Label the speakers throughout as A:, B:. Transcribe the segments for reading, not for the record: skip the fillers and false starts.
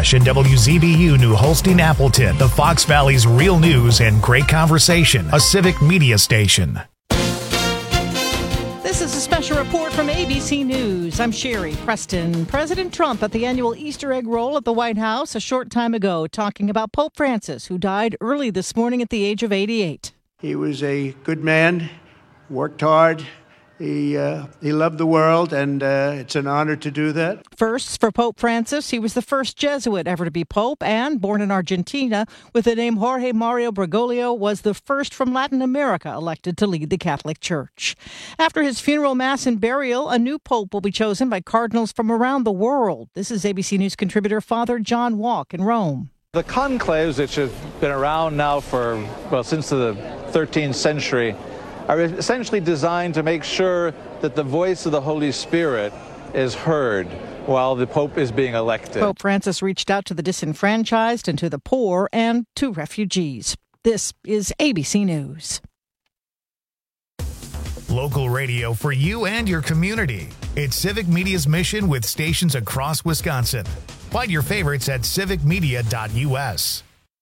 A: Rush and WZBU New Holstein Appleton, the Fox Valley's real news and great conversation, a civic media station.
B: This is a special report from ABC News. I'm Sherry Preston. President Trump at the annual Easter egg roll at the White House a short time ago, talking about Pope Francis, who died early this morning at the age of 88.
C: He was a good man, worked hard. He loved the world, and it's an honor to do that.
B: First, for Pope Francis, he was the first Jesuit ever to be pope, and born in Argentina with the name Jorge Mario Bergoglio, was the first from Latin America elected to lead the Catholic Church. After his funeral, mass, and burial, a new pope will be chosen by cardinals from around the world. This is ABC News contributor Father John Walk in Rome.
D: The conclaves, which have been around now since the 13th century, are essentially designed to make sure that the voice of the Holy Spirit is heard while the Pope is being elected.
B: Pope Francis reached out to the disenfranchised and to the poor and to refugees. This is ABC News.
A: Local radio for you and your community. It's Civic Media's mission with stations across Wisconsin. Find your favorites at civicmedia.us.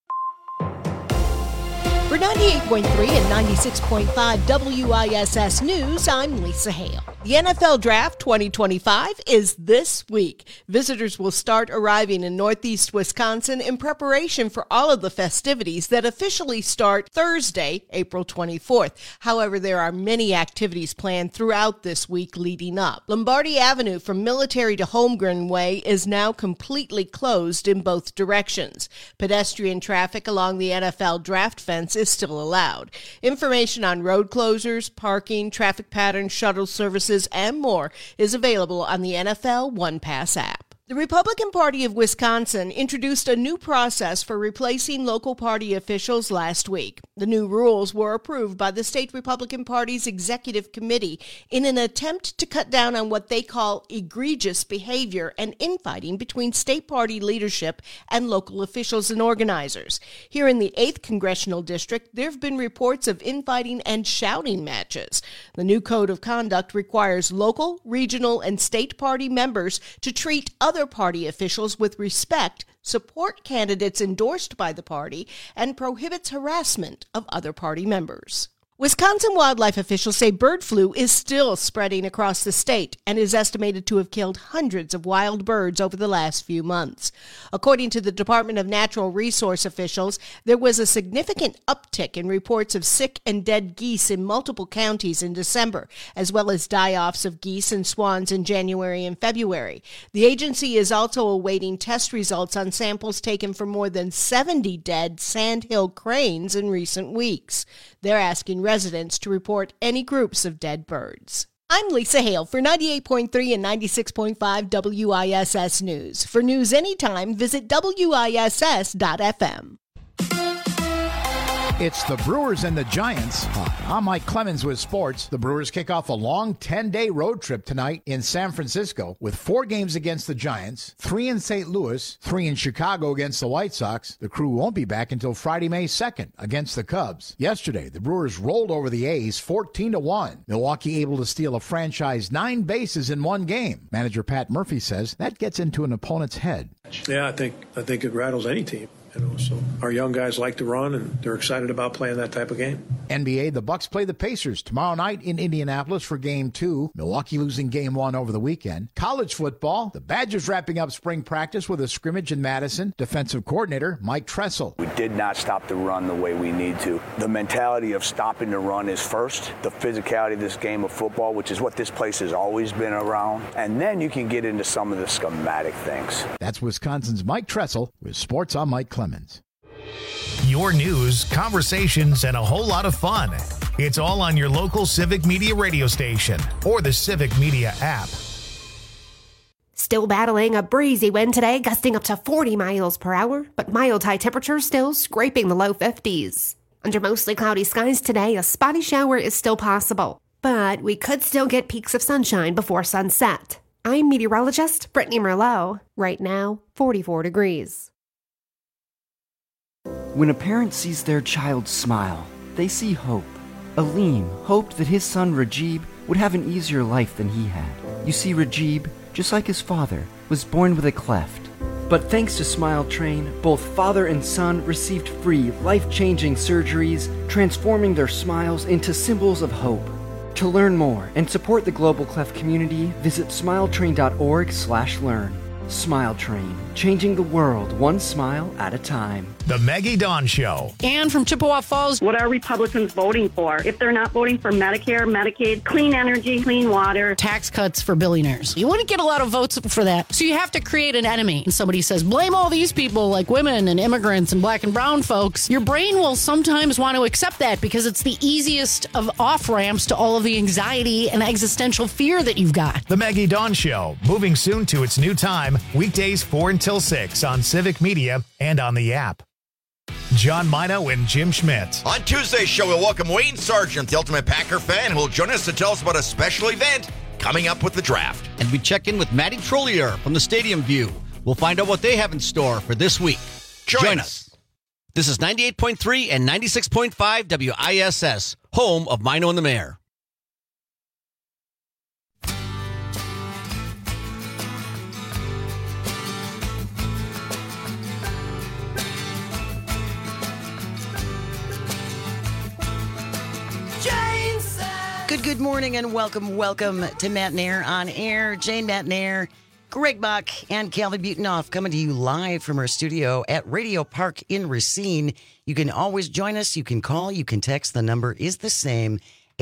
E: For 98.3 and 96.5 WISS News, I'm Lisa Hale. The NFL Draft 2025 is this week. Visitors will start arriving in Northeast Wisconsin in preparation for all of the festivities that officially start Thursday, April 24th. However, there are many activities planned throughout this week leading up. Lombardi Avenue from Military to Holmgren Way is now completely closed in both directions. Pedestrian traffic along the NFL Draft fence is still allowed. Information on road closures, parking, traffic patterns, shuttle services, and more is available on the NFL One Pass app. The Republican Party of Wisconsin introduced a new process for replacing local party officials last week. The new rules were approved by the state Republican Party's executive committee in an attempt to cut down on what they call egregious behavior and infighting between state party leadership and local officials and organizers. Here in the 8th Congressional District, there have been reports of infighting and shouting matches. The new code of conduct requires local, regional, and state party members to treat other party officials with respect, support candidates endorsed by the party, and prohibits harassment of other party members. Wisconsin wildlife officials say bird flu is still spreading across the state and is estimated to have killed hundreds of wild birds over the last few months. According to the Department of Natural Resource officials, there was a significant uptick in reports of sick and dead geese in multiple counties in December, as well as die-offs of geese and swans in January and February. The agency is also awaiting test results on samples taken from more than 70 dead sandhill cranes in recent weeks. They're asking residents to report any groups of dead birds. I'm Lisa Hale for 98.3 and 96.5 WISS News. For news anytime, visit WISS.FM.
F: It's the Brewers and the Giants. I'm Mike Clemens with sports. The Brewers kick off a long 10-day road trip tonight in San Francisco with 4 games against the Giants, 3 in St. Louis, 3 in Chicago against the White Sox. The crew won't be back until Friday, May 2nd against the Cubs. Yesterday, the Brewers rolled over the A's 14-1. Milwaukee able to steal a franchise 9 bases in one game. Manager Pat Murphy says that gets into an opponent's head.
G: Yeah, I think it rattles any team. So our young guys like to run, and they're excited about playing that type of game.
F: NBA, the Bucks play the Pacers tomorrow night in Indianapolis for Game 2. Milwaukee losing Game 1 over the weekend. College football, the Badgers wrapping up spring practice with a scrimmage in Madison. Defensive coordinator Mike Tressel.
H: We did not stop the run the way we need to. The mentality of stopping the run is first. The physicality of this game of football, which is what this place has always been around. And then you can get into some of the schematic things.
F: That's Wisconsin's Mike Tressel with Sports on Mike Clemens.
A: Your news, conversations, and a whole lot of fun. It's all on your local Civic Media radio station or the Civic Media app.
I: Still battling a breezy wind today, gusting up to 40 miles per hour, but mild high temperatures still scraping the low 50s. Under mostly cloudy skies today, a spotty shower is still possible, but we could still get peaks of sunshine before sunset. I'm meteorologist Brittany Merlot. Right now, 44 degrees.
J: When a parent sees their child smile, they see hope. Aleem hoped that his son Rajib would have an easier life than he had. You see, Rajib, just like his father, was born with a cleft. But thanks to Smile Train, both father and son received free, life-changing surgeries, transforming their smiles into symbols of hope. To learn more and support the Global Cleft community, visit smiletrain.org/learn. Smile Train, changing the world one smile at a time.
A: The Maggie Dawn Show.
B: And from Chippewa Falls.
K: What are Republicans voting for? If they're not voting for Medicare, Medicaid, clean energy, clean water.
L: Tax cuts for billionaires. You wouldn't get a lot of votes for that. So you have to create an enemy. And somebody says, blame all these people like women and immigrants and black and brown folks. Your brain will sometimes want to accept that because it's the easiest of off-ramps to all of the anxiety and existential fear that you've got.
A: The Maggie Dawn Show, moving soon to its new time, weekdays 4 until 6 on Civic Media and on the app. John Mino and Jim Schmidt.
M: On Tuesday's show, we'll welcome Wayne Sargent, the ultimate Packer fan, who will join us to tell us about a special event coming up with the draft.
N: And we check in with Matty Trollier from the Stadium View. We'll find out what they have in store for this week. Join us. This is 98.3 and 96.5 WISS, home of Mino and the Mayor.
O: Good morning and welcome to Matt Nair on Air. Jane Matt Nair, Greg Bach, and Calvin Butonoff coming to you live from our studio at Radio Park in Racine. You can always join us. You can call. You can text. The number is the same,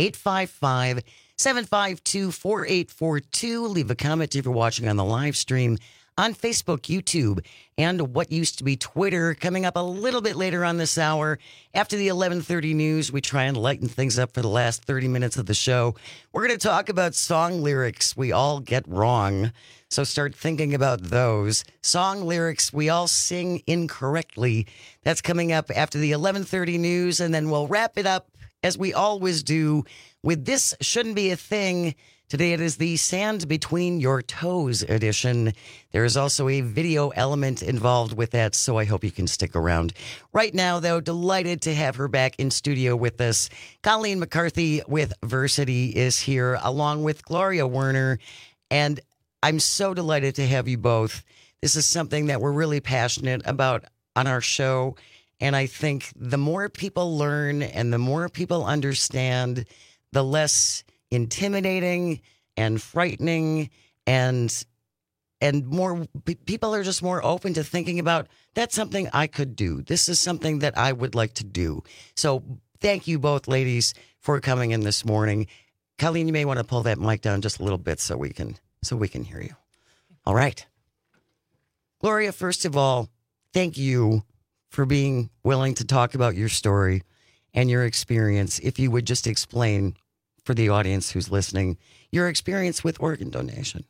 O: 855-752-4842. Leave a comment if you're watching on the live stream on Facebook, YouTube, and what used to be Twitter. Coming up a little bit later on this hour, after the 11:30 news, we try and lighten things up for the last 30 minutes of the show. We're going to talk about song lyrics we all get wrong, so start thinking about those. Song lyrics we all sing incorrectly. That's coming up after the 11:30 news, and then we'll wrap it up, as we always do, with This Shouldn't Be a Thing. Today it is the Sand Between Your Toes edition. There is also a video element involved with that, so I hope you can stick around. Right now, though, delighted to have her back in studio with us. Colleen McCarthy with Versity is here, along with Gloria Werner, and I'm so delighted to have you both. This is something that we're really passionate about on our show, and I think the more people learn and the more people understand, the less intimidating and frightening and more people are just more open to thinking about, that's something I could do. This is something that I would like to do. So thank you both ladies for coming in this morning. Colleen, you may want to pull that mic down just a little bit so we can hear you. All right. Gloria, first of all, thank you for being willing to talk about your story and your experience. If you would just explain for the audience who's listening, your experience with organ donation.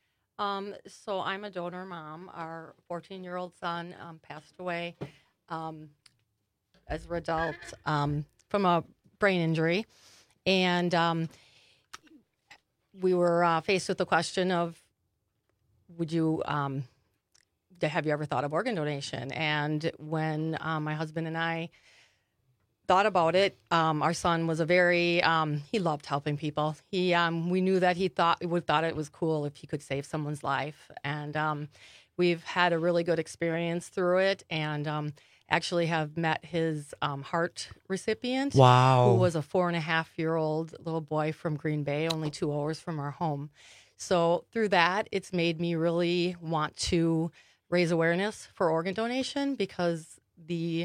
P: So I'm a donor mom. Our 14-year-old son passed away as an adult from a brain injury. And we were faced with the question of, have you ever thought of organ donation? And when my husband and I thought about it, our son was he loved helping people. We knew that we thought it was cool if he could save someone's life. And we've had a really good experience through it, and actually have met his heart recipient.
O: Wow.
P: Who was a 4.5-year-old little boy from Green Bay, only 2 hours from our home. So through that, it's made me really want to raise awareness for organ donation because we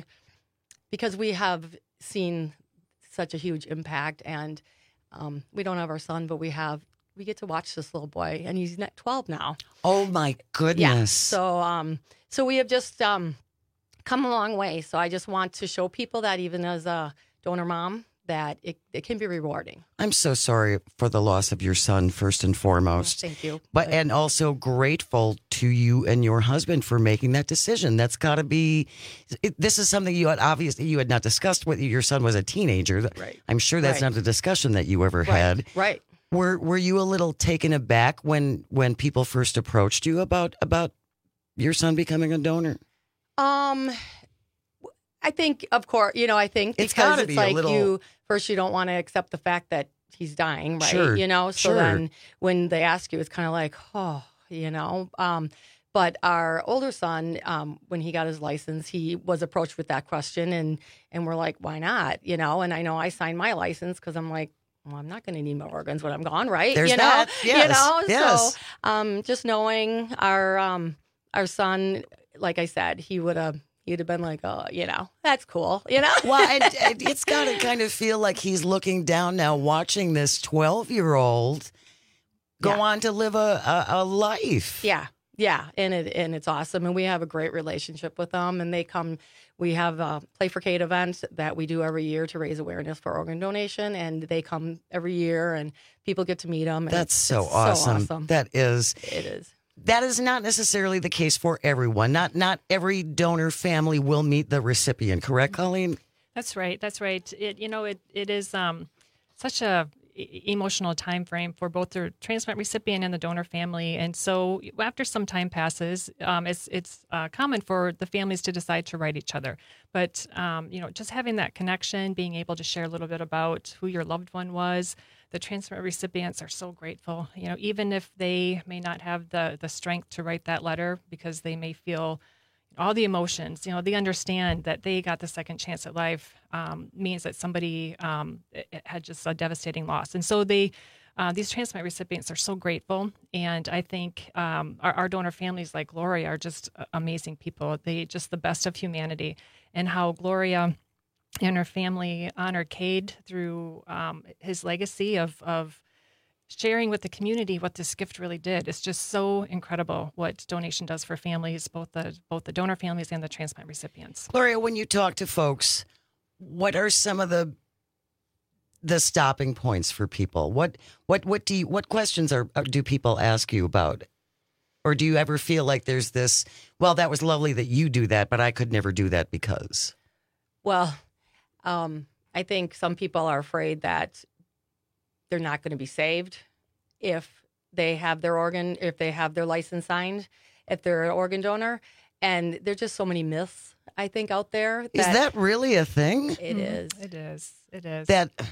P: have seen such a huge impact, and we don't have our son, but we get to watch this little boy, and he's 12 now.
O: Oh my goodness.
P: Yeah. So we have just come a long way. So I just want to show people that even as a donor mom, that it can be rewarding. I'm
O: so sorry for the loss of your son, first and foremost.
P: Thank you.
O: And also grateful to you and your husband for making that decision. That's got to be, this is something you had not discussed with your son was a teenager.
P: Right.
O: I'm sure that's not a discussion that you ever had.
P: Right.
O: Were you a little taken aback when people first approached you about your son becoming a donor?
P: I think, of course, because it's like you don't want to accept the fact that he's dying, right?
O: Sure.
P: So then when they ask you, it's kind of like, but But our older son, when he got his license, he was approached with that question, and we're like, why not? You know, and I know I signed my license because I'm like, well, I'm not going to need my organs when I'm gone, right?
O: There's
P: you know,
O: that. Yes.
P: You know,
O: Yes.
P: so just knowing our son, like I said, he'd have been like, oh, you know, that's cool, you know?
O: Well, and it's got to kind of feel like he's looking down now, watching this 12-year-old go on to live a life.
P: Yeah. Yeah, and it's awesome, and we have a great relationship with them. And they come. We have a Play for Kate event that we do every year to raise awareness for organ donation, and they come every year, and people get to meet them. And
O: That's so
P: it's
O: awesome. That is.
P: It is.
O: That is not necessarily the case for everyone. Not every donor family will meet the recipient. Correct, Colleen?
Q: That's right. That's right. It is such a emotional time frame for both the transplant recipient and the donor family, and so after some time passes, it's common for the families to decide to write each other. But just having that connection, being able to share a little bit about who your loved one was. The transplant recipients are so grateful. You know, even if they may not have the strength to write that letter because they may feel all the emotions, they understand that they got the second chance at life means that somebody had just a devastating loss. And so these transplant recipients are so grateful. And I think our donor families like Gloria are just amazing people. They just the best of humanity. And how Gloria and her family honored Cade through his legacy of sharing with the community what this gift really did. It's just so incredible what donation does for families, both the donor families and the transplant recipients.
O: Gloria, when you talk to folks, what are some of the stopping points for people? What questions do people ask you about? Or do you ever feel like there's this, well, that was lovely that you do that, but I could never do that because?
P: Well, I think some people are afraid that they're not going to be saved if they have their organ, if they have their license signed, if they're an organ donor. And there's just so many myths, I think, out there.
O: Is that really a thing?
P: It is.
Q: It is. It is.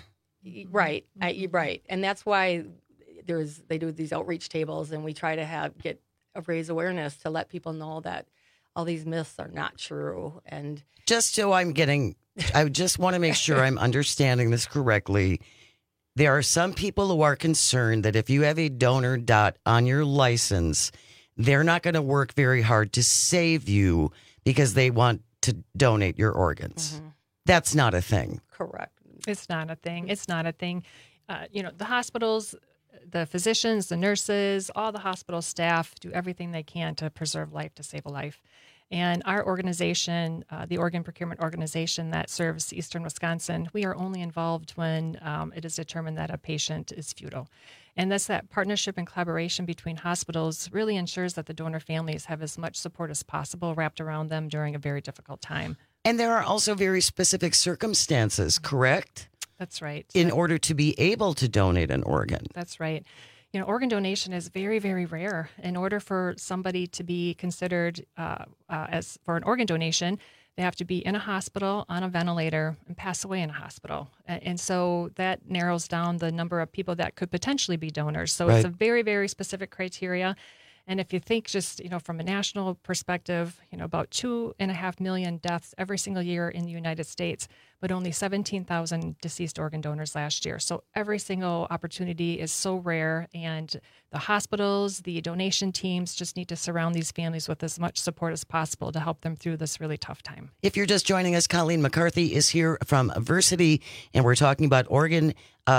P: Right. Right. And that's why they do these outreach tables, and we try to raise awareness to let people know that all these myths are not true. And
O: just so I just want to make sure I'm understanding this correctly. There are some people who are concerned that if you have a donor dot on your license, they're not going to work very hard to save you because they want to donate your organs. Mm-hmm. That's not a thing.
P: Correct.
Q: It's not a thing. It's not a thing. The hospitals, the physicians, the nurses, all the hospital staff do everything they can to preserve life, to save a life. And our organization, the Organ Procurement Organization that serves Eastern Wisconsin, we are only involved when it is determined that a patient is futile. And that partnership and collaboration between hospitals really ensures that the donor families have as much support as possible wrapped around them during a very difficult time.
O: And there are also very specific circumstances, correct?
Q: That's right.
O: In order to be able to donate an organ.
Q: That's right. Organ donation is very, very rare. In order for somebody to be considered as for an organ donation, they have to be in a hospital, on a ventilator, and pass away in a hospital. And so that narrows down the number of people that could potentially be donors. So It's a very, very specific criteria. And if you think just, from a national perspective, about 2.5 million deaths every single year in the United States, but only 17,000 deceased organ donors last year. So every single opportunity is so rare, and the hospitals, the donation teams just need to surround these families with as much support as possible to help them through this really tough time.
O: If you're just joining us, Colleen McCarthy is here from Versiti, and we're talking about organ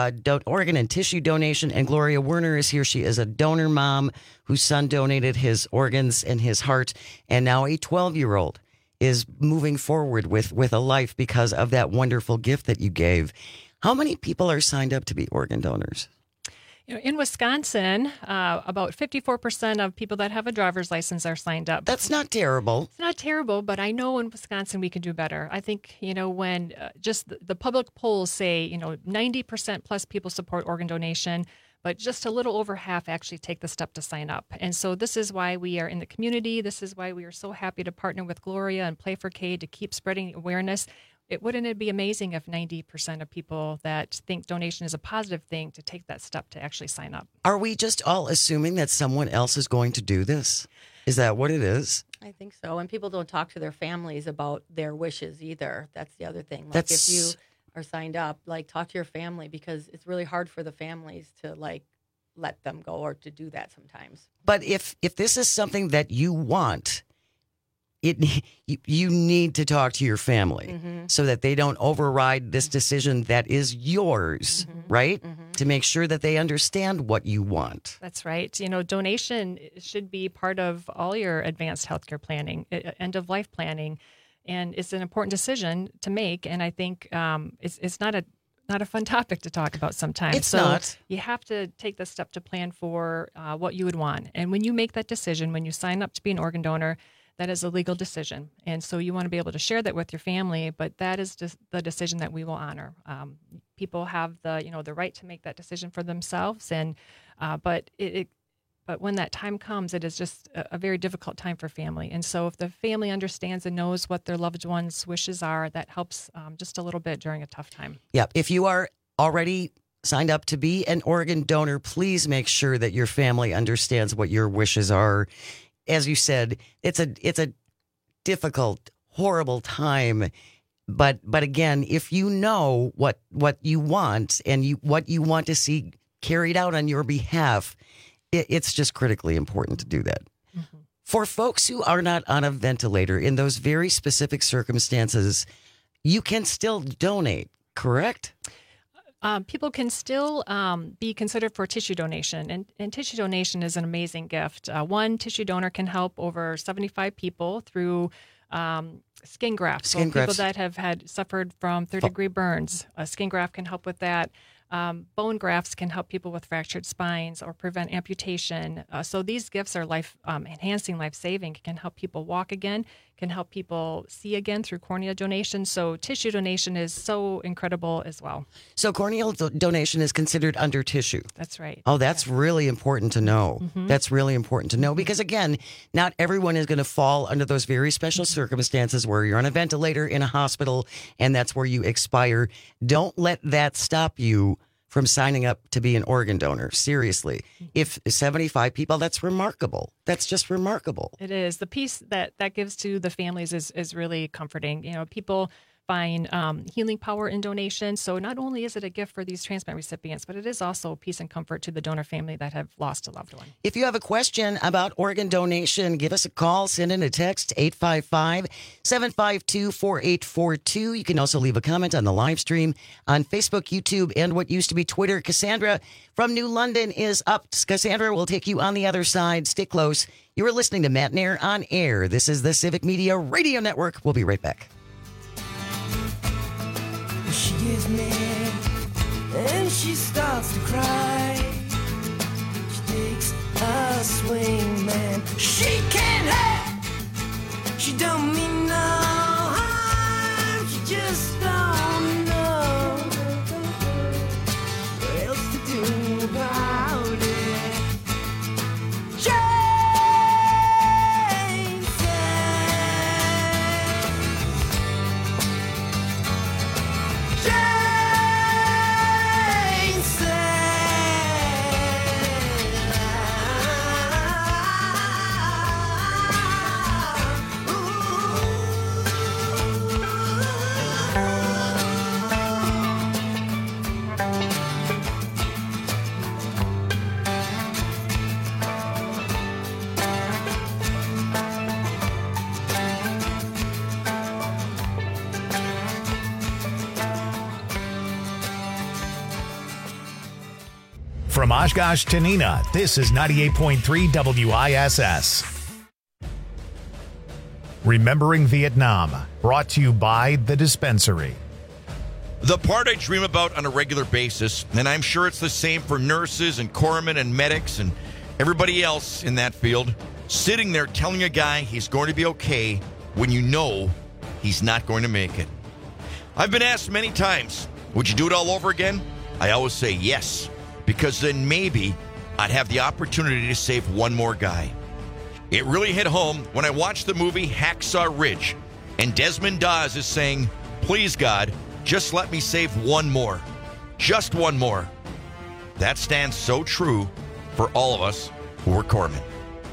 O: and tissue donation, and Gloria Werner is here. She is a donor mom whose son donated his organs and his heart, and now a 12-year-old is moving forward with a life because of that wonderful gift that you gave. How many people are signed up to be organ donors?
Q: In Wisconsin, about 54% of people that have a driver's license are signed up.
O: That's not terrible.
Q: It's not terrible, but I know in Wisconsin we can do better. I think, when just the public polls say, 90% plus people support organ donation, but just a little over half actually take the step to sign up. And so this is why we are in the community. This is why we are so happy to partner with Gloria and Play for Cade to keep spreading awareness. Wouldn't it be amazing if 90% of people that think donation is a positive thing to take that step to actually sign up?
O: Are we just all assuming that someone else is going to do this? Is that what it is?
P: I think so. And people don't talk to their families about their wishes either. That's the other thing. Like if you are signed up, like talk to your family, because it's really hard for the families to like let them go or to do that sometimes.
O: But if this is something that you want, you need to talk to your family so that they don't override this decision that is yours, right? To make sure that they understand what you want.
Q: That's right. You know, donation should be part of all your advanced healthcare planning, end of life planning, and it's an important decision to make. And I think it's not a fun topic to talk about sometimes.
O: It's not.
Q: You have to take the step to plan for what you would want. And when you make that decision, when you sign up to be an organ donor, that is a legal decision. And so you want to be able to share that with your family, but that is just the decision that we will honor. People have the right to make that decision for themselves. And but when that time comes, it is just a very difficult time for family. And so if the family understands and knows what their loved one's wishes are, that helps just a little bit during a tough time.
O: Yeah. If you are already signed up to be an organ donor, please make sure that your family understands what your wishes are. As you said, it's a difficult, horrible time. But again, if you know what you want and what you want to see carried out on your behalf, it's just critically important to do that. For folks who are not on a ventilator, in those very specific circumstances, you can still donate, correct?
Q: People can still be considered for tissue donation, and tissue donation is an amazing gift. One tissue donor can help over 75 people through skin grafts. So people that have suffered from third-degree burns, a skin graft can help with that. Bone grafts can help people with fractured spines or prevent amputation. So these gifts are life-enhancing, life-saving, can help people walk again, can help people see again through cornea donation. So tissue donation is so incredible as well.
O: So corneal donation is considered under tissue.
Q: That's right.
O: Oh, that's really important to know. That's really important to know because, again, not everyone is going to fall under those very special circumstances where you're on a ventilator in a hospital and that's where you expire. Don't let that stop you from signing up to be an organ donor. Seriously. If 75 people, that's remarkable. That's just remarkable.
Q: It is. The piece that gives to the families is really comforting. You know, people find healing power in donation. So not only is it a gift for these transplant recipients, but it is also peace and comfort to the donor family that have lost a loved one.
O: If you have a question about organ donation, give us a call, send in a text, 855-752-4842. You can also leave a comment on the live stream on Facebook, YouTube, and what used to be Twitter. Cassandra from New London is up. Cassandra will take you on the other side. Stick close. You are listening to Matt Nair on Air. This is the Civic Media Radio Network. We'll be right back.
R: She gets mad and she starts to cry. She takes a swing, man. She can't help. She don't mean no harm. She just don't know what else to do about it.
A: From Oshkosh to Neenah, this is 98.3 WISS. Remembering Vietnam, brought to you by The Dispensary.
M: The part I dream about on a regular basis, and I'm sure it's the same for nurses and corpsmen and medics and everybody else in that field, sitting there telling a guy he's going to be okay when you know he's not going to make it. I've been asked many times, would you do it all over again? I always say yes, because then maybe I'd have the opportunity to save one more guy. It really hit home when I watched the movie Hacksaw Ridge, and Desmond Dawes is saying, please God, just let me save one more. Just one more. That stands so true for all of us who are corpsmen.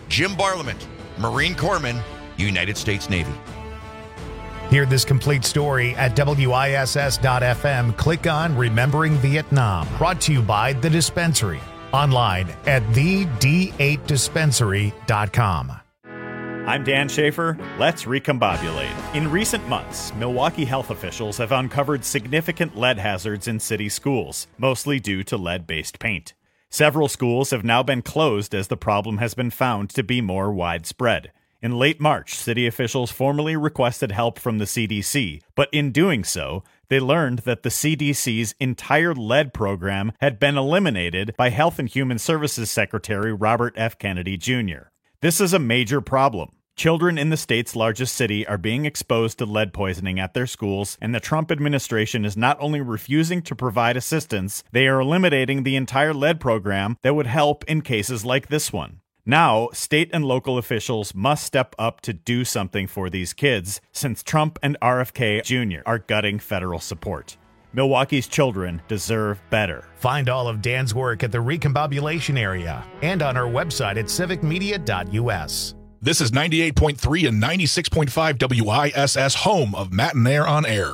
M: Jim Barlament, Marine Corpsman, United States Navy.
A: Hear this complete story at WISS.FM. Click on Remembering Vietnam. Brought to you by The Dispensary. Online at thed8dispensary.com.
S: I'm Dan Schaefer. Let's recombobulate. In recent months, Milwaukee health officials have uncovered significant lead hazards in city schools, mostly due to lead-based paint. Several schools have now been closed as the problem has been found to be more widespread. In late March, city officials formally requested help from the CDC, but in doing so, they learned that the CDC's entire lead program had been eliminated by Health and Human Services Secretary Robert F. Kennedy Jr. This is a major problem. Children in the state's largest city are being exposed to lead poisoning at their schools, and the Trump administration is not only refusing to provide assistance, they are eliminating the entire lead program that would help in cases like this one. Now, state and local officials must step up to do something for these kids, since Trump and RFK Jr. are gutting federal support. Milwaukee's children deserve better.
A: Find all of Dan's work at the Recombobulation Area and on our website at civicmedia.us.
T: This is 98.3 and 96.5 WISS, home of Matt and Air on Air.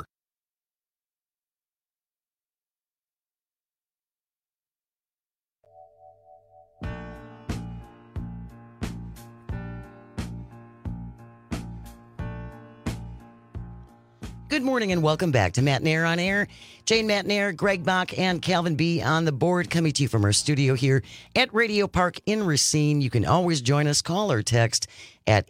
O: Good morning and welcome back to Matt and Air on Air. Jane Matt and Air, Greg Bach, and Calvin B. on the board, coming to you from our studio here at Radio Park in Racine. You can always join us, call or text at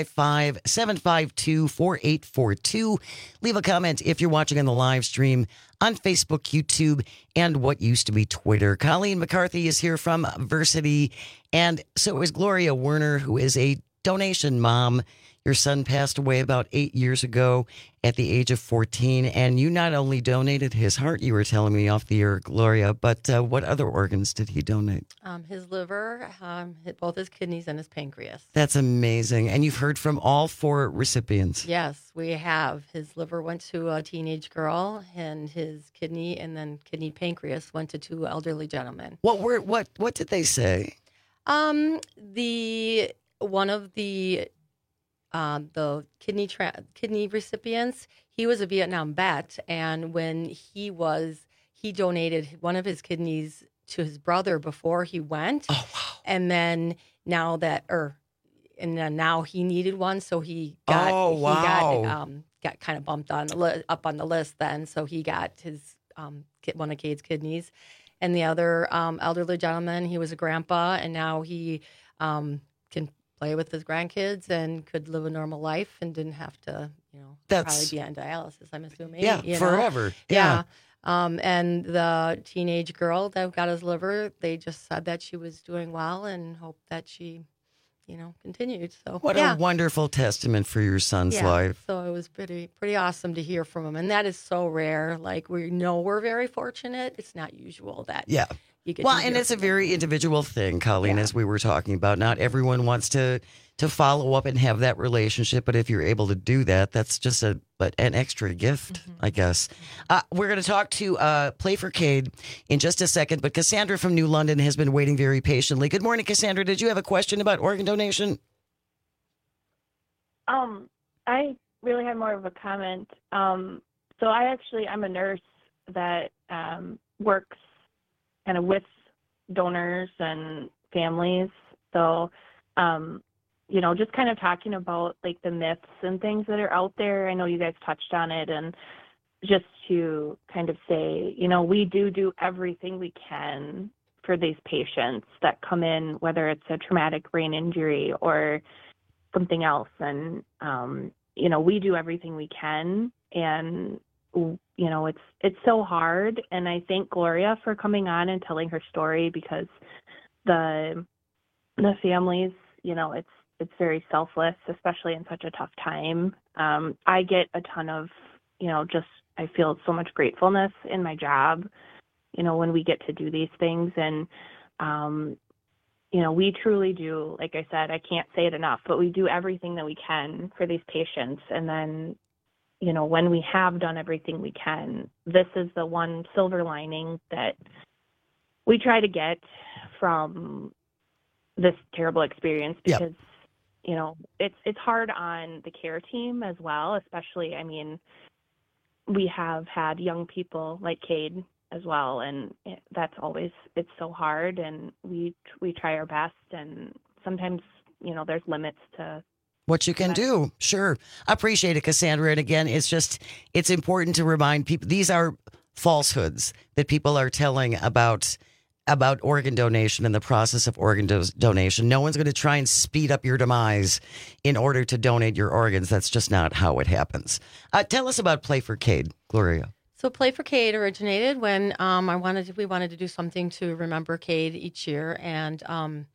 O: 855-752-4842. Leave a comment if you're watching on the live stream on Facebook, YouTube, and what used to be Twitter. Colleen McCarthy is here from Versity, and so is Gloria Werner, who is a donation mom. Your son passed away about 8 years ago at the age of 14, and you not only donated his heart, you were telling me off the air, Gloria, but what other organs did he donate?
P: His liver, both his kidneys, and his pancreas.
O: That's amazing. And you've heard from all 4 recipients.
P: Yes, we have. His liver went to a teenage girl, and his kidney and then kidney pancreas went to 2 elderly gentlemen.
O: What did they say?
P: One of the kidney recipients, he was a Vietnam vet, and when he donated one of his kidneys to his brother before he went. Oh, wow. And then now he needed one, so he got got kind of bumped up on the list then, so he got his one of Cade's kidneys. And the other elderly gentleman, he was a grandpa, and now he can play with his grandkids and could live a normal life and didn't have to, probably be on dialysis, I'm assuming.
O: Yeah, forever.
P: Yeah. And the teenage girl that got his liver, they just said that she was doing well and hope that she, continued. So
O: what a wonderful testament for your son's life.
P: So it was pretty awesome to hear from him. And that is so rare. Like, we're very fortunate. It's not usual that you get
O: and it's a very individual thing, Colleen, as we were talking about. Not everyone wants to follow up and have that relationship, but if you're able to do that, that's just an extra gift, I guess. We're going to talk to Play for Cade in just a second, but Cassandra from New London has been waiting very patiently. Good morning, Cassandra. Did you have a question about organ donation?
U: I really had more of a comment. So I'm a nurse that works kind of with donors and families. So, just kind of talking about like the myths and things that are out there. I know you guys touched on it, and just to kind of say, we do everything we can for these patients that come in, whether it's a traumatic brain injury or something else. And, we do everything we can, and it's so hard. And I thank Gloria for coming on and telling her story, because the families, it's very selfless, especially in such a tough time. I get a ton of, I feel so much gratefulness in my job, when we get to do these things. And, we truly do, like I said, I can't say it enough, but we do everything that we can for these patients. And then, when we have done everything we can, this is the one silver lining that we try to get from this terrible experience
O: Yep.
U: because, you know, it's hard on the care team as well, especially, I mean, we have had young people like Cade as well, and that's always, it's so hard, and we try our best, and sometimes, you know, there's limits to
O: what you can do. Sure. Appreciate it, Cassandra. And again, it's important to remind people, these are falsehoods that people are telling about organ donation and the process of organ donation. No one's going to try and speed up your demise in order to donate your organs. That's just not how it happens. Tell us about Play for Cade, Gloria.
P: So Play for Cade originated when we wanted to do something to remember Cade each year, and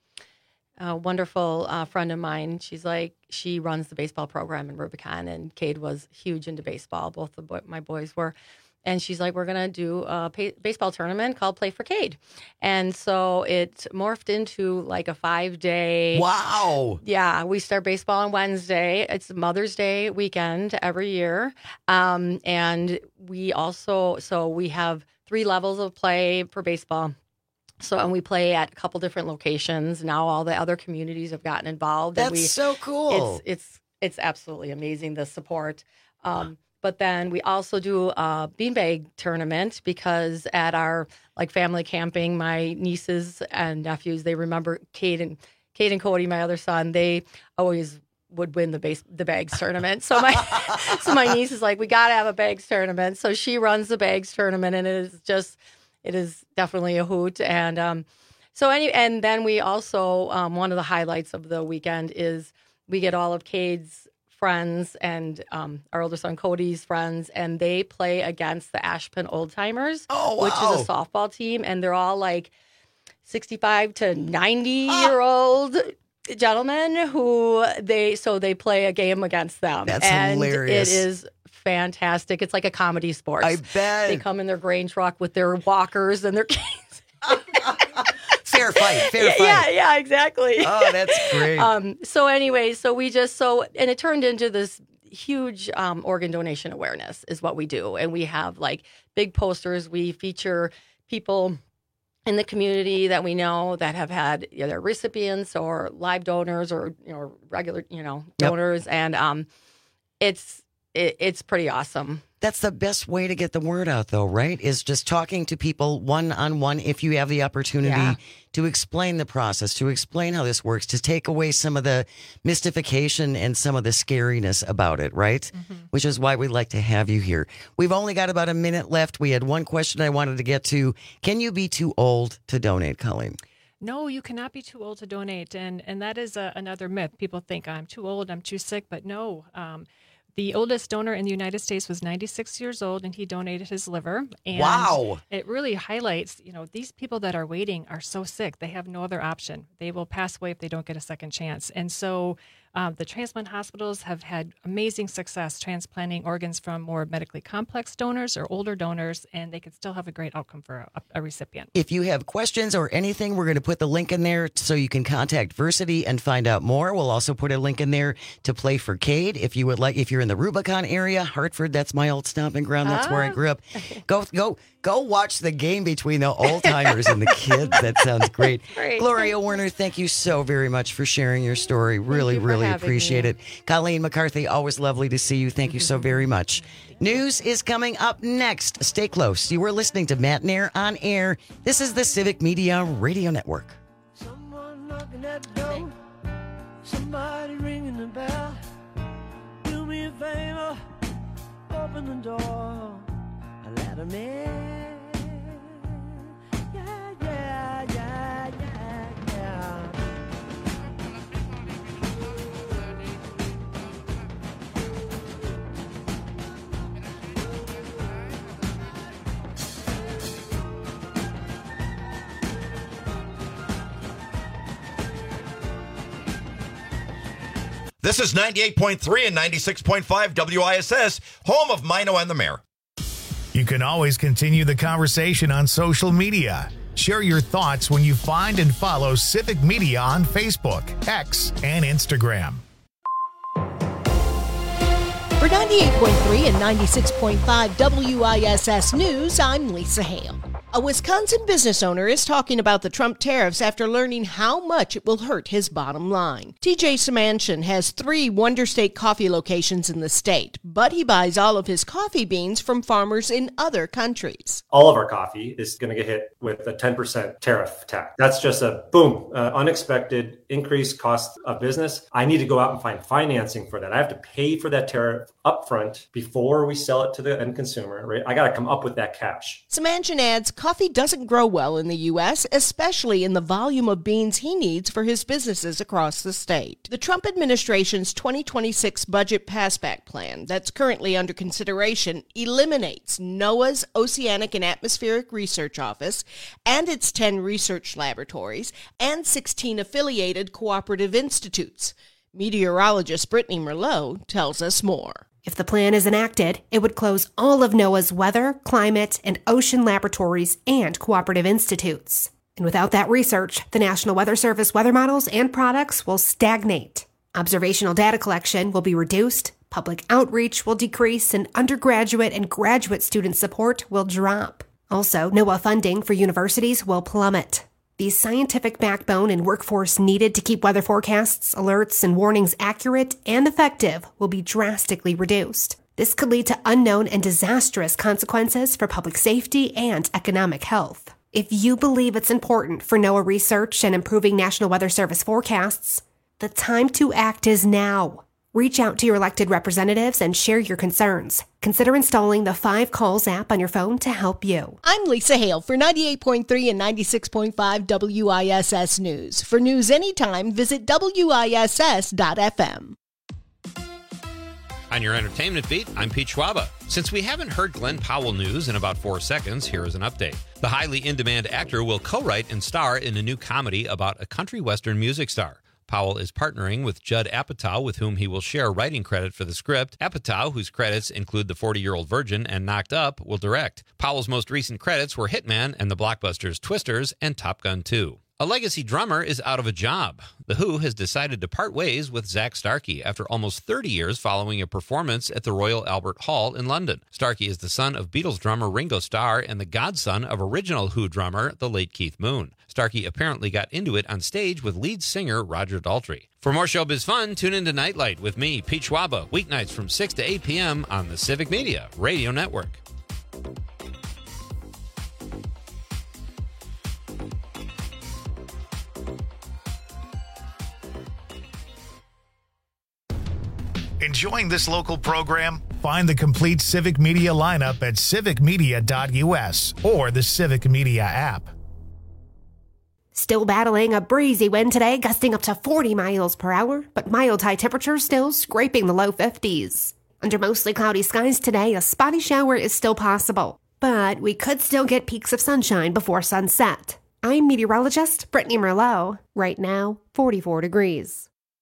P: a wonderful friend of mine, she runs the baseball program in Rubicon, and Cade was huge into baseball. Both my boys were. And she's like, we're going to do a baseball tournament called Play for Cade. And so it morphed into like a 5-day.
O: Wow.
P: Yeah. We start baseball on Wednesday. It's Mother's Day weekend every year. And we we have 3 levels of play for baseball. And we play at a couple different locations. Now all the other communities have gotten involved.
O: That's so cool.
P: It's absolutely amazing, the support. But then we also do a beanbag tournament because at our family camping, my nieces and nephews, they remember Cade and Cody, my other son. They always would win the bags tournament. So my niece is like, we got to have a bags tournament. So she runs the bags tournament, and it is definitely a hoot. And and then we also one of the highlights of the weekend is we get all of Cade's friends and our older son Cody's friends, and they play against the Ashpin Old Timers, which is a softball team, and they're all like 65 to 90-year-old gentlemen who they play a game against them.
O: That's
P: and
O: hilarious.
P: It is fantastic. It's like a comedy sport.
O: I bet.
P: They come in their grain truck with their walkers and their canes.
O: Fair fight.
P: Yeah, exactly.
O: Oh, that's great.
P: And it turned into this huge organ donation awareness is what we do. And we have like big posters. We feature people in the community that we know that have had either recipients or live donors or, regular, donors. Yep. And it's pretty awesome.
O: That's the best way to get the word out, though, right? Is just talking to people one-on-one if you have the opportunity to explain the process, to explain how this works, to take away some of the mystification and some of the scariness about it, right? Mm-hmm. Which is why we like to have you here. We've only got about a minute left. We had one question I wanted to get to. Can you be too old to donate, Colleen?
Q: No, you cannot be too old to donate. And that is another myth. People think I'm too old, I'm too sick, but no. The oldest donor in the United States was 96 years old, and he donated his liver. And
O: wow.
Q: It really highlights, these people that are waiting are so sick. They have no other option. They will pass away if they don't get a second chance. And so the transplant hospitals have had amazing success transplanting organs from more medically complex donors or older donors, and they can still have a great outcome for a recipient.
O: If you have questions or anything, we're going to put the link in there so you can contact Versiti and find out more. We'll also put a link in there to Play for Cade. If you're in the Rubicon area, Hartford, that's my old stomping ground. That's where I grew up. Go watch the game between the old timers and the kids. That sounds great. Gloria Werner, thank you so very much for sharing your story. Really, really appreciate it. Colleen McCarthy, always lovely to see you. Thank you so very much. News is coming up next. Stay close. You are listening to Matt Nair on Air. This is the Civic Media Radio Network.
R: Someone knocking at the door. Somebody ringing the bell. Do me a favor. Open the door. I let him in.
M: This is 98.3 and 96.5 WISS, home of Mino and the Mayor.
A: You can always continue the conversation on social media. Share your thoughts when you find and follow Civic Media on Facebook, X, and Instagram.
E: For 98.3 and 96.5 WISS News, I'm Lisa Hale. A Wisconsin business owner is talking about the Trump tariffs after learning how much it will hurt his bottom line. TJ Samanchin has 3 Wonder State coffee locations in the state, but he buys all of his coffee beans from farmers in other countries.
C: All of our coffee is going to get hit with a 10% tariff tax. That's just a boom, unexpected increased cost of business. I need to go out and find financing for that. I have to pay for that tariff upfront before we sell it to the end consumer, right? I got to come up with that cash.
E: Samanchin adds coffee doesn't grow well in the U.S., especially in the volume of beans he needs for his businesses across the state. The Trump administration's 2026 budget passback plan that's currently under consideration eliminates NOAA's Oceanic and Atmospheric Research Office and its 10 research laboratories and 16 affiliated cooperative institutes. Meteorologist Brittany Merlot tells us more.
I: If the plan is enacted, it would close all of NOAA's weather, climate, and ocean laboratories and cooperative institutes. And without that research, the National Weather Service weather models and products will stagnate. Observational data collection will be reduced, public outreach will decrease, and undergraduate and graduate student support will drop. Also, NOAA funding for universities will plummet. The scientific backbone and workforce needed to keep weather forecasts, alerts, and warnings accurate and effective will be drastically reduced. This could lead to unknown and disastrous consequences for public safety and economic health. If you believe it's important for NOAA research and improving National Weather Service forecasts, the time to act is now. Reach out to your elected representatives and share your concerns. Consider installing the 5 Calls app on your phone to help you.
E: I'm Lisa Hale for 98.3 and 96.5 WISS News. For news anytime, visit WISS.FM.
V: On your entertainment beat, I'm Pete Schwaba. Since we haven't heard Glenn Powell news in about 4 seconds, here is an update. The highly in-demand actor will co-write and star in a new comedy about a country western music star. Powell is partnering with Judd Apatow, with whom he will share writing credit for the script. Apatow, whose credits include The 40-Year-Old Virgin and Knocked Up, will direct. Powell's most recent credits were Hitman and the blockbusters Twisters and Top Gun 2. A legacy drummer is out of a job. The Who has decided to part ways with Zak Starkey after almost 30 years following a performance at the Royal Albert Hall in London. Starkey is the son of Beatles drummer Ringo Starr and the godson of original Who drummer, the late Keith Moon. Starkey apparently got into it on stage with lead singer Roger Daltrey. For more showbiz fun, tune into Nightlight with me, Pete Schwaba, weeknights from 6 to 8 p.m. on the Civic Media Radio Network.
A: Enjoying this local program? Find the complete Civic Media lineup at civicmedia.us or the Civic Media app.
I: Still battling a breezy wind today, gusting up to 40 miles per hour, but mild high temperatures still scraping the low 50s. Under mostly cloudy skies today, a spotty shower is still possible, but we could still get peaks of sunshine before sunset. I'm meteorologist Brittany Merlot. Right now, 44 degrees.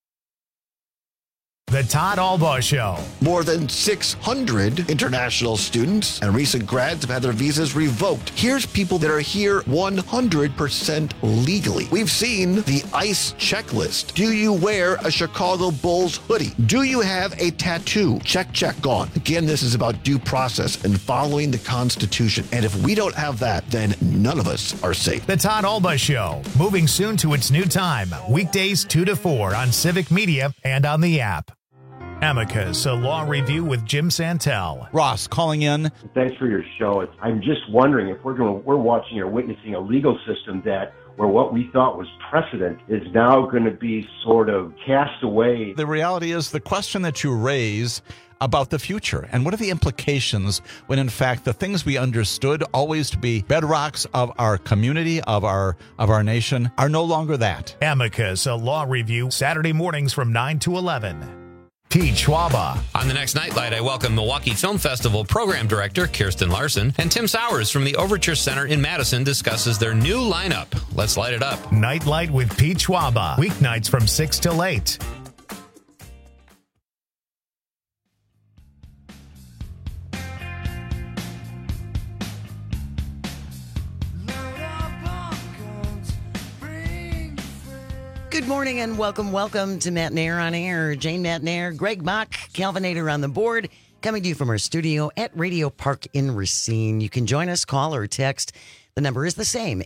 A: The Todd Albaugh Show.
W: More than 600 international students and recent grads have had their visas revoked. Here's people that are here 100% legally. We've seen the ICE checklist. Do you wear a Chicago Bulls hoodie? Do you have a tattoo? Check, gone. Again, this is about due process and following the Constitution. And if we don't have that, then none of us are safe.
A: The Todd Albaugh Show, moving soon to its new time. Weekdays 2 to 4 on Civic Media and on the app. Amicus, a law review with Jim Santel.
X: Ross calling in.
Y: Thanks for your show. I'm just wondering if we're watching or witnessing a legal system where what we thought was precedent is now going to be sort of cast away.
X: The reality is the question that you raise about the future and what are the implications when in fact the things we understood always to be bedrocks of our community, of our nation, are no longer that.
A: Amicus, a law review, Saturday mornings from 9 to 11. Pete Schwaba.
V: On the next Nightlight, I welcome Milwaukee Film Festival Program Director Kirsten Larson, and Tim Sowers from the Overture Center in Madison discusses their new lineup. Let's light it up.
A: Nightlight with Pete Schwaba. Weeknights from 6 till 8.
O: Good morning and welcome to Matt Nair on Air. Jane Matt Nair, Greg Mock, Calvinator on the board, coming to you from our studio at Radio Park in Racine. You can join us, call or text The number is the same,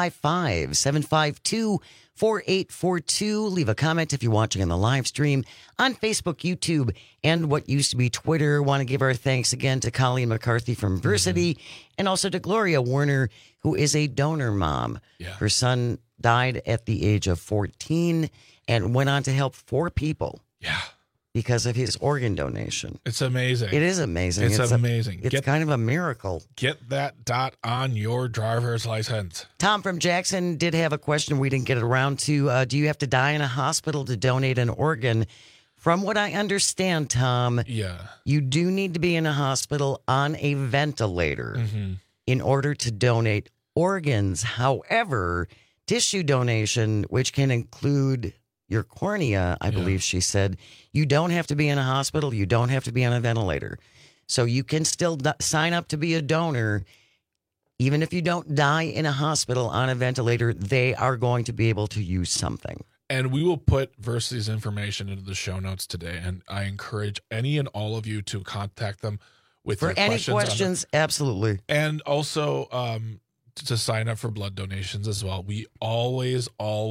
O: 855-752-4842. Leave a comment if you're watching on the live stream on Facebook, YouTube, and what used to be Twitter. Want to give our thanks again to Colleen McCarthy from Versity and also to Gloria Warner, who is a donor mom.
T: Yeah.
O: Her son died at the age of 14 and went on to help 4 people.
T: Yeah.
O: Because of his organ donation.
T: It's amazing.
O: It is amazing.
T: It's amazing.
O: It's kind of a miracle.
T: Get that dot on your driver's license.
O: Tom from Jackson did have a question we didn't get around to. Do you have to die in a hospital to donate an organ? From what I understand, Tom, you do need to be in a hospital on a ventilator in order to donate organs. However, tissue donation, which can include your cornea, I believe she said, you don't have to be in a hospital. You don't have to be on a ventilator. So you can still sign up to be a donor. Even if you don't die in a hospital on a ventilator, they are going to be able to use something.
T: And we will put Versity's information into the show notes today. And I encourage any and all of you to contact them with
O: for any questions. Absolutely.
T: And also to sign up for blood donations as well. We always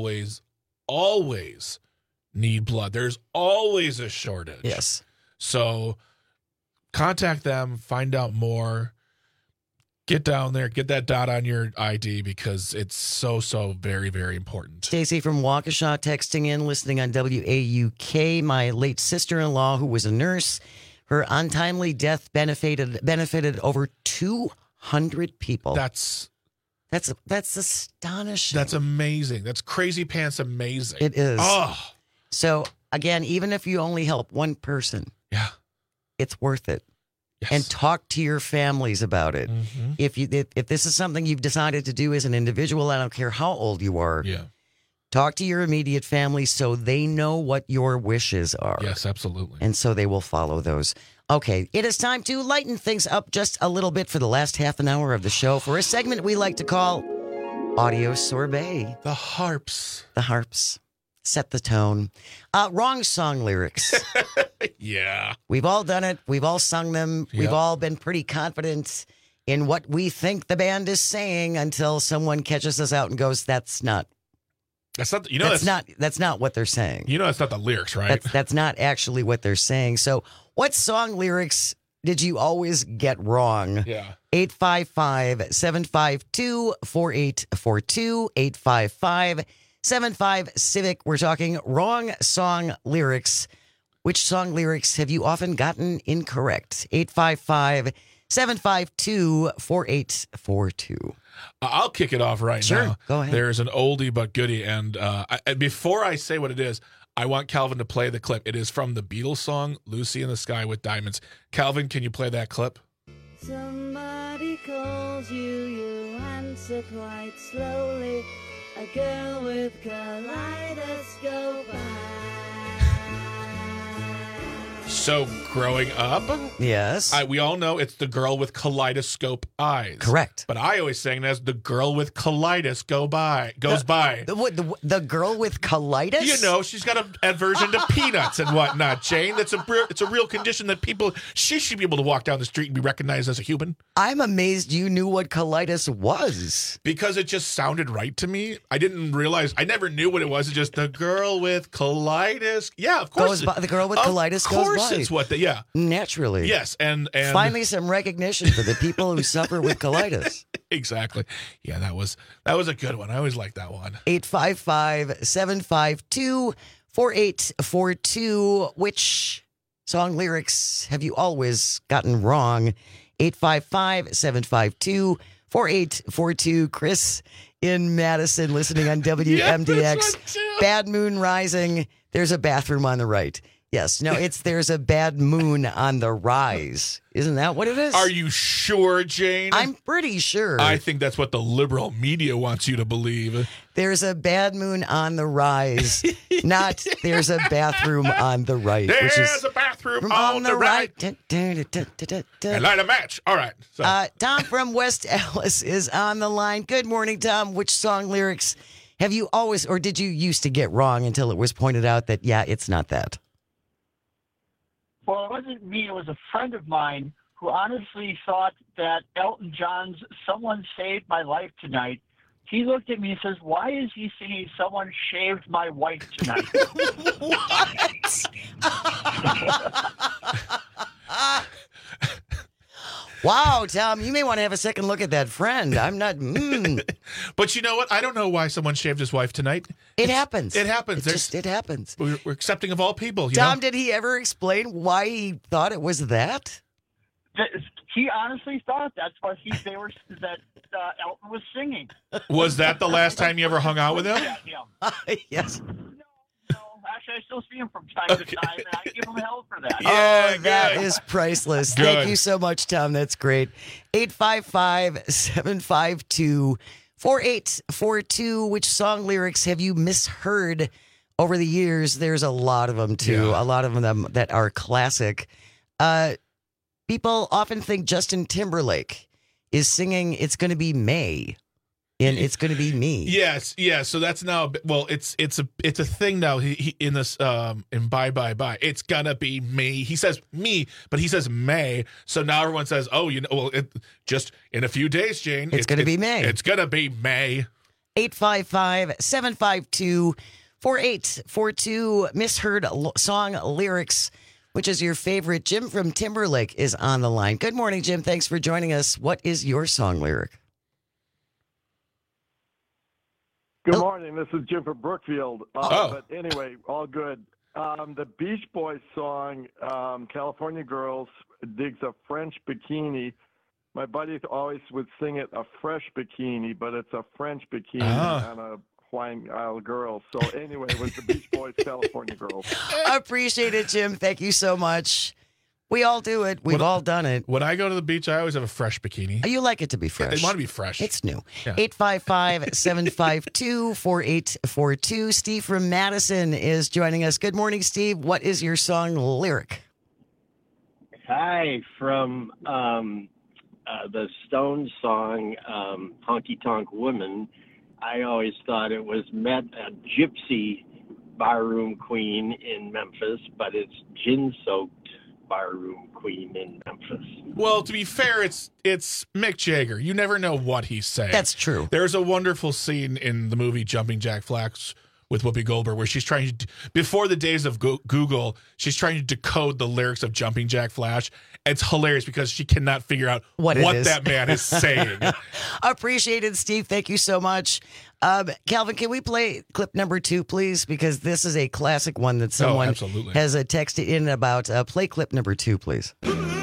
T: need blood. There's always a shortage.
O: Yes.
T: So contact them, find out more, get down there, get that dot on your ID because it's so very, very important.
O: Stacy from Waukesha texting in, listening on WAUK. My late sister-in-law, who was a nurse, her untimely death benefited over 200 people. That's astonishing.
T: That's amazing. That's crazy pants amazing.
O: It is.
T: Oh.
O: So, again, even if you only help one person, it's worth it.
T: Yes.
O: And talk to your families about it. If this is something you've decided to do as an individual, I don't care how old you are, talk to your immediate family so they know what your wishes are.
T: Yes, absolutely.
O: And so they will follow those. Okay, it is time to lighten things up just a little bit for the last half an hour of the show for a segment we like to call Audio Sorbet.
T: The harps.
O: The harps. Set the tone. Wrong song lyrics.
T: Yeah.
O: We've all done it. We've all sung them.
T: Yep.
O: We've all been pretty confident in what we think the band is saying until someone catches us out and goes, that's not what they're saying.
T: You know that's not the lyrics, right?
O: That's not actually what they're saying. So what song lyrics did you always get wrong?
T: Yeah.
O: 855-752-4842. 855-75-CIVIC. We're talking wrong song lyrics. Which song lyrics have you often gotten incorrect? 855-752-4842.
T: I'll kick it off right now.
O: Sure, go ahead.
T: There's an oldie but goodie. And before I say what it is, I want Calvin to play the clip. It is from the Beatles song, Lucy in the Sky with Diamonds. Calvin, can you play that clip?
R: Somebody calls you, you answer quite slowly. A girl with kaleidoscope eyes.
T: So growing up,
O: yes,
T: we all know it's the girl with kaleidoscope eyes.
O: Correct.
T: But I always sang it as the girl with colitis goes by.
O: The girl with colitis?
T: You know, she's got an aversion to peanuts and whatnot, Jane. It's a real condition that she should be able to walk down the street and be recognized as a human.
O: I'm amazed you knew what colitis was.
T: Because it just sounded right to me. I didn't realize, I never knew what it was. It's just the girl with colitis. Yeah, of course.
O: The girl with colitis goes by.
T: Of course it's what
O: naturally.
T: Yes, and
O: finally some recognition for the people who suffer with colitis.
T: Exactly. Yeah, that was a good one. I always liked that one.
O: 855-752-4842. Which song lyrics have you always gotten wrong? 855-752-4842. Chris in Madison listening on WMDX. Bad Moon Rising. There's a bathroom on the right. Yes. No, there's a bad moon on the rise. Isn't that what it is?
T: Are you sure, Jane?
O: I'm pretty sure.
T: I think that's what the liberal media wants you to believe.
O: There's a bad moon on the rise, not there's a bathroom on the right.
T: There's a bathroom on the right. And light a match. All right. So.
O: Tom from West Allis is on the line. Good morning, Tom. Which song lyrics have you always, or did you used to get wrong until it was pointed out that, it's not that?
D: Well, it wasn't me. It was a friend of mine who honestly thought that Elton John's Someone Saved My Life Tonight, he looked at me and says, why is he singing Someone Shaved My Wife Tonight?
O: What? Wow, Tom, you may want to have a second look at that friend. I'm not.
T: But you know what? I don't know why someone shaved his wife tonight.
O: It happens.
T: It happens.
O: It happens.
T: We're accepting of all people.
O: Tom, did he ever explain why he thought it was that?
D: He honestly thought that's what that Elton was singing.
T: Was that the last time you ever hung out with him?
O: Yes.
D: Actually, I still see him from time to time, and I give him hell for that.
O: Yeah, that is priceless.
D: Good.
O: Thank you so much, Tom. That's great. 855-752-4842. Which song lyrics have you misheard over the years? There's a lot of them, too.
T: Yeah.
O: A lot of them that are classic. People often think Justin Timberlake is singing It's Gonna Be May. And It's Gonna Be Me.
T: Yes, yeah. So that's now. Well, it's a thing now. He in this in Bye Bye Bye. It's gonna be me. He says me, but he says May. So now everyone says, oh, just in a few days, Jane.
O: It's gonna be May.
T: It's gonna be May.
O: 855-752-4842. Misheard song lyrics. Which is your favorite? Jim from Timberlake is on the line. Good morning, Jim. Thanks for joining us. What is your song lyric?
F: Good morning. This is Jim from Brookfield. But anyway, all good. The Beach Boys song, California Girls, digs a French bikini. My buddy always would sing it a fresh bikini, but it's a French bikini on a Hawaiian Isle girl. So anyway, it was the Beach Boys, California Girls.
O: Appreciate it, Jim. Thank you so much. We all do it. We've all done it.
T: When I go to the beach, I always have a fresh bikini.
O: You like it to be fresh.
T: I want to be fresh.
O: It's new.
T: Yeah.
O: 855-752-4842. Steve from Madison is joining us. Good morning, Steve. What is your song lyric?
G: Hi, from the Stones song, Honky Tonk Woman. I always thought it was met a gypsy barroom queen in Memphis, but it's gin-soaked barroom queen in Memphis.
T: Well, to be fair, it's Mick Jagger. You never know what he's saying.
O: That's true.
T: There's a wonderful scene in the movie Jumping Jack Flash with Whoopi Goldberg where she's trying to, before the days of Google, she's trying to decode the lyrics of Jumping Jack Flash. It's hilarious because she cannot figure out what that man is saying.
O: Appreciated, Steve. Thank you so much. Calvin, can we play clip number 2, please? Because this is a classic one that someone has texted in about. Play clip number 2, please.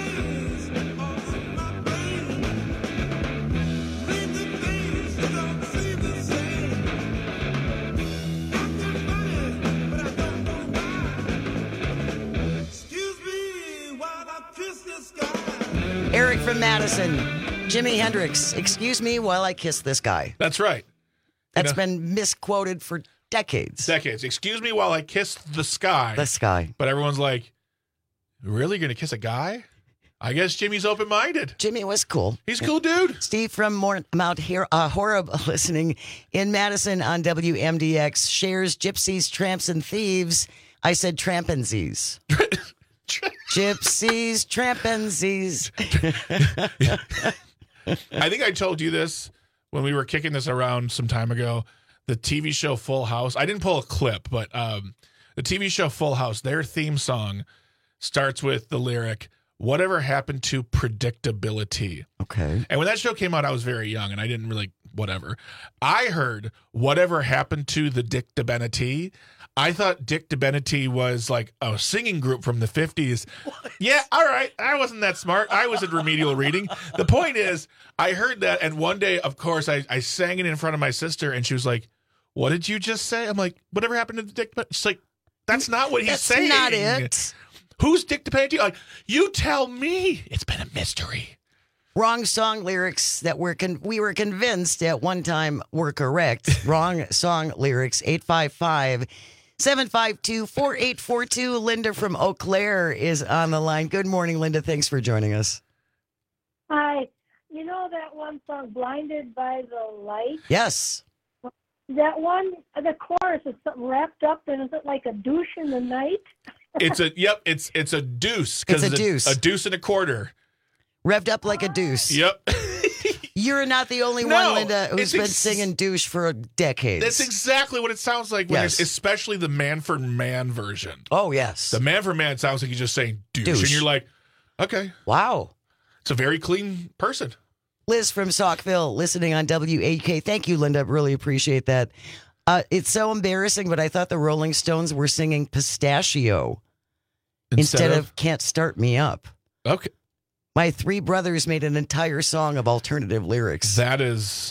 O: Eric from Madison, Jimi Hendrix, excuse me while I kiss this guy.
T: That's right.
O: That's been misquoted for decades.
T: Excuse me while I kiss the sky.
O: The sky.
T: But everyone's like, really going to kiss a guy? I guess Jimmy's open-minded.
O: Jimmy was cool.
T: He's a cool dude.
O: Steve from Mount Horeb listening in Madison on WMDX shares gypsies, tramps, and thieves. I said trampansies. Gypsies, trampansies.
T: I think I told you this when we were kicking this around some time ago. The TV show Full House. I didn't pull a clip, but the TV show Full House, their theme song starts with the lyric, "Whatever happened to predictability?"
O: Okay.
T: And when that show came out, I was very young and I didn't really, whatever. I heard, "Whatever happened to the Dick DeBennetti?" I thought Dick DeBennetti was like a singing group from the 50s. What? Yeah, all right. I wasn't that smart. I was in remedial reading. The point is, I heard that, and one day, of course, I sang it in front of my sister, and she was like, "What did you just say?" I'm like, "Whatever happened to the Dick DeBennetti?" She's like, "That's not what he's saying."
O: That's not it.
T: Who's Dick DeBennetti? Like, you tell me. It's been a mystery.
O: Wrong song lyrics that we were convinced at one time were correct. Wrong song lyrics. 855-752-4842. Linda from Eau Claire is on the line. Good morning, Linda. Thanks for joining us.
H: Hi. You know that one song, Blinded by the Light?
O: Yes.
H: That one, the chorus is something wrapped up in, is it like a douche in the night?
T: It's a deuce.
O: It's a deuce.
T: A deuce and a quarter.
O: Revved up like a deuce.
T: Yep.
O: You're not the only one, Linda, who's been singing douche for decades.
T: That's exactly what it sounds like, especially the Manford Man version.
O: Oh, yes.
T: The Manford Man sounds like he's just saying douche. And you're like, okay.
O: Wow.
T: It's a very clean person.
O: Liz from Saukville, listening on WAK. Thank you, Linda. Really appreciate that. It's so embarrassing, but I thought the Rolling Stones were singing Pistachio instead of Can't Start Me Up.
T: Okay.
O: My three brothers made an entire song of alternative lyrics.
T: That's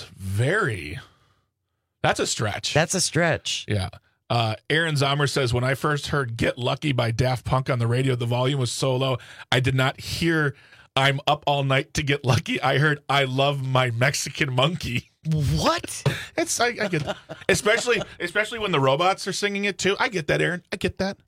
T: a stretch.
O: That's a stretch.
T: Yeah. Aaron Zomer says, when I first heard Get Lucky by Daft Punk on the radio, the volume was so low, I did not hear I'm Up All Night to Get Lucky. I heard I Love My Mexican Monkey.
O: What?
T: I get that. Especially when the robots are singing it too. I get that, Aaron. I get that.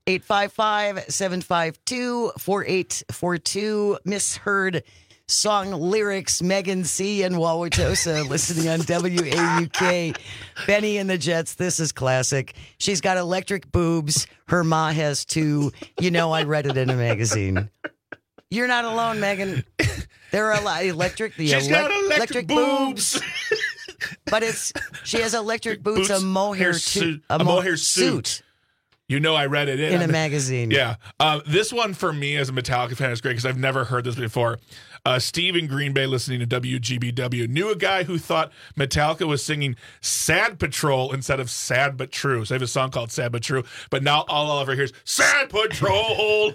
O: 855-752-4842. Misheard song lyrics. Megan C. and Wauwatosa listening on WAUK. Benny and the Jets. This is classic. She's got electric boobs. Her ma has too. You know, I read it in a magazine. You're not alone, Megan. There are a lot electric.
T: She's got electric boobs.
O: But she has electric boots, a mohair suit.
T: You know, I read it
O: in a magazine.
T: Yeah. This one for me as a Metallica fan is great because I've never heard this before. Steve in Green Bay listening to WGBW knew a guy who thought Metallica was singing Sad Patrol instead of Sad But True. So they have a song called Sad But True, but now all I'll ever hear is Sad Patrol.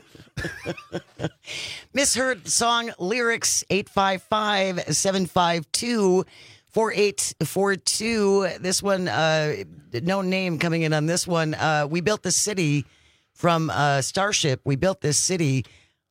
O: Misheard song lyrics. 855-752-4842. This one, no name coming in on this one. We built this city from Starship. We built this city.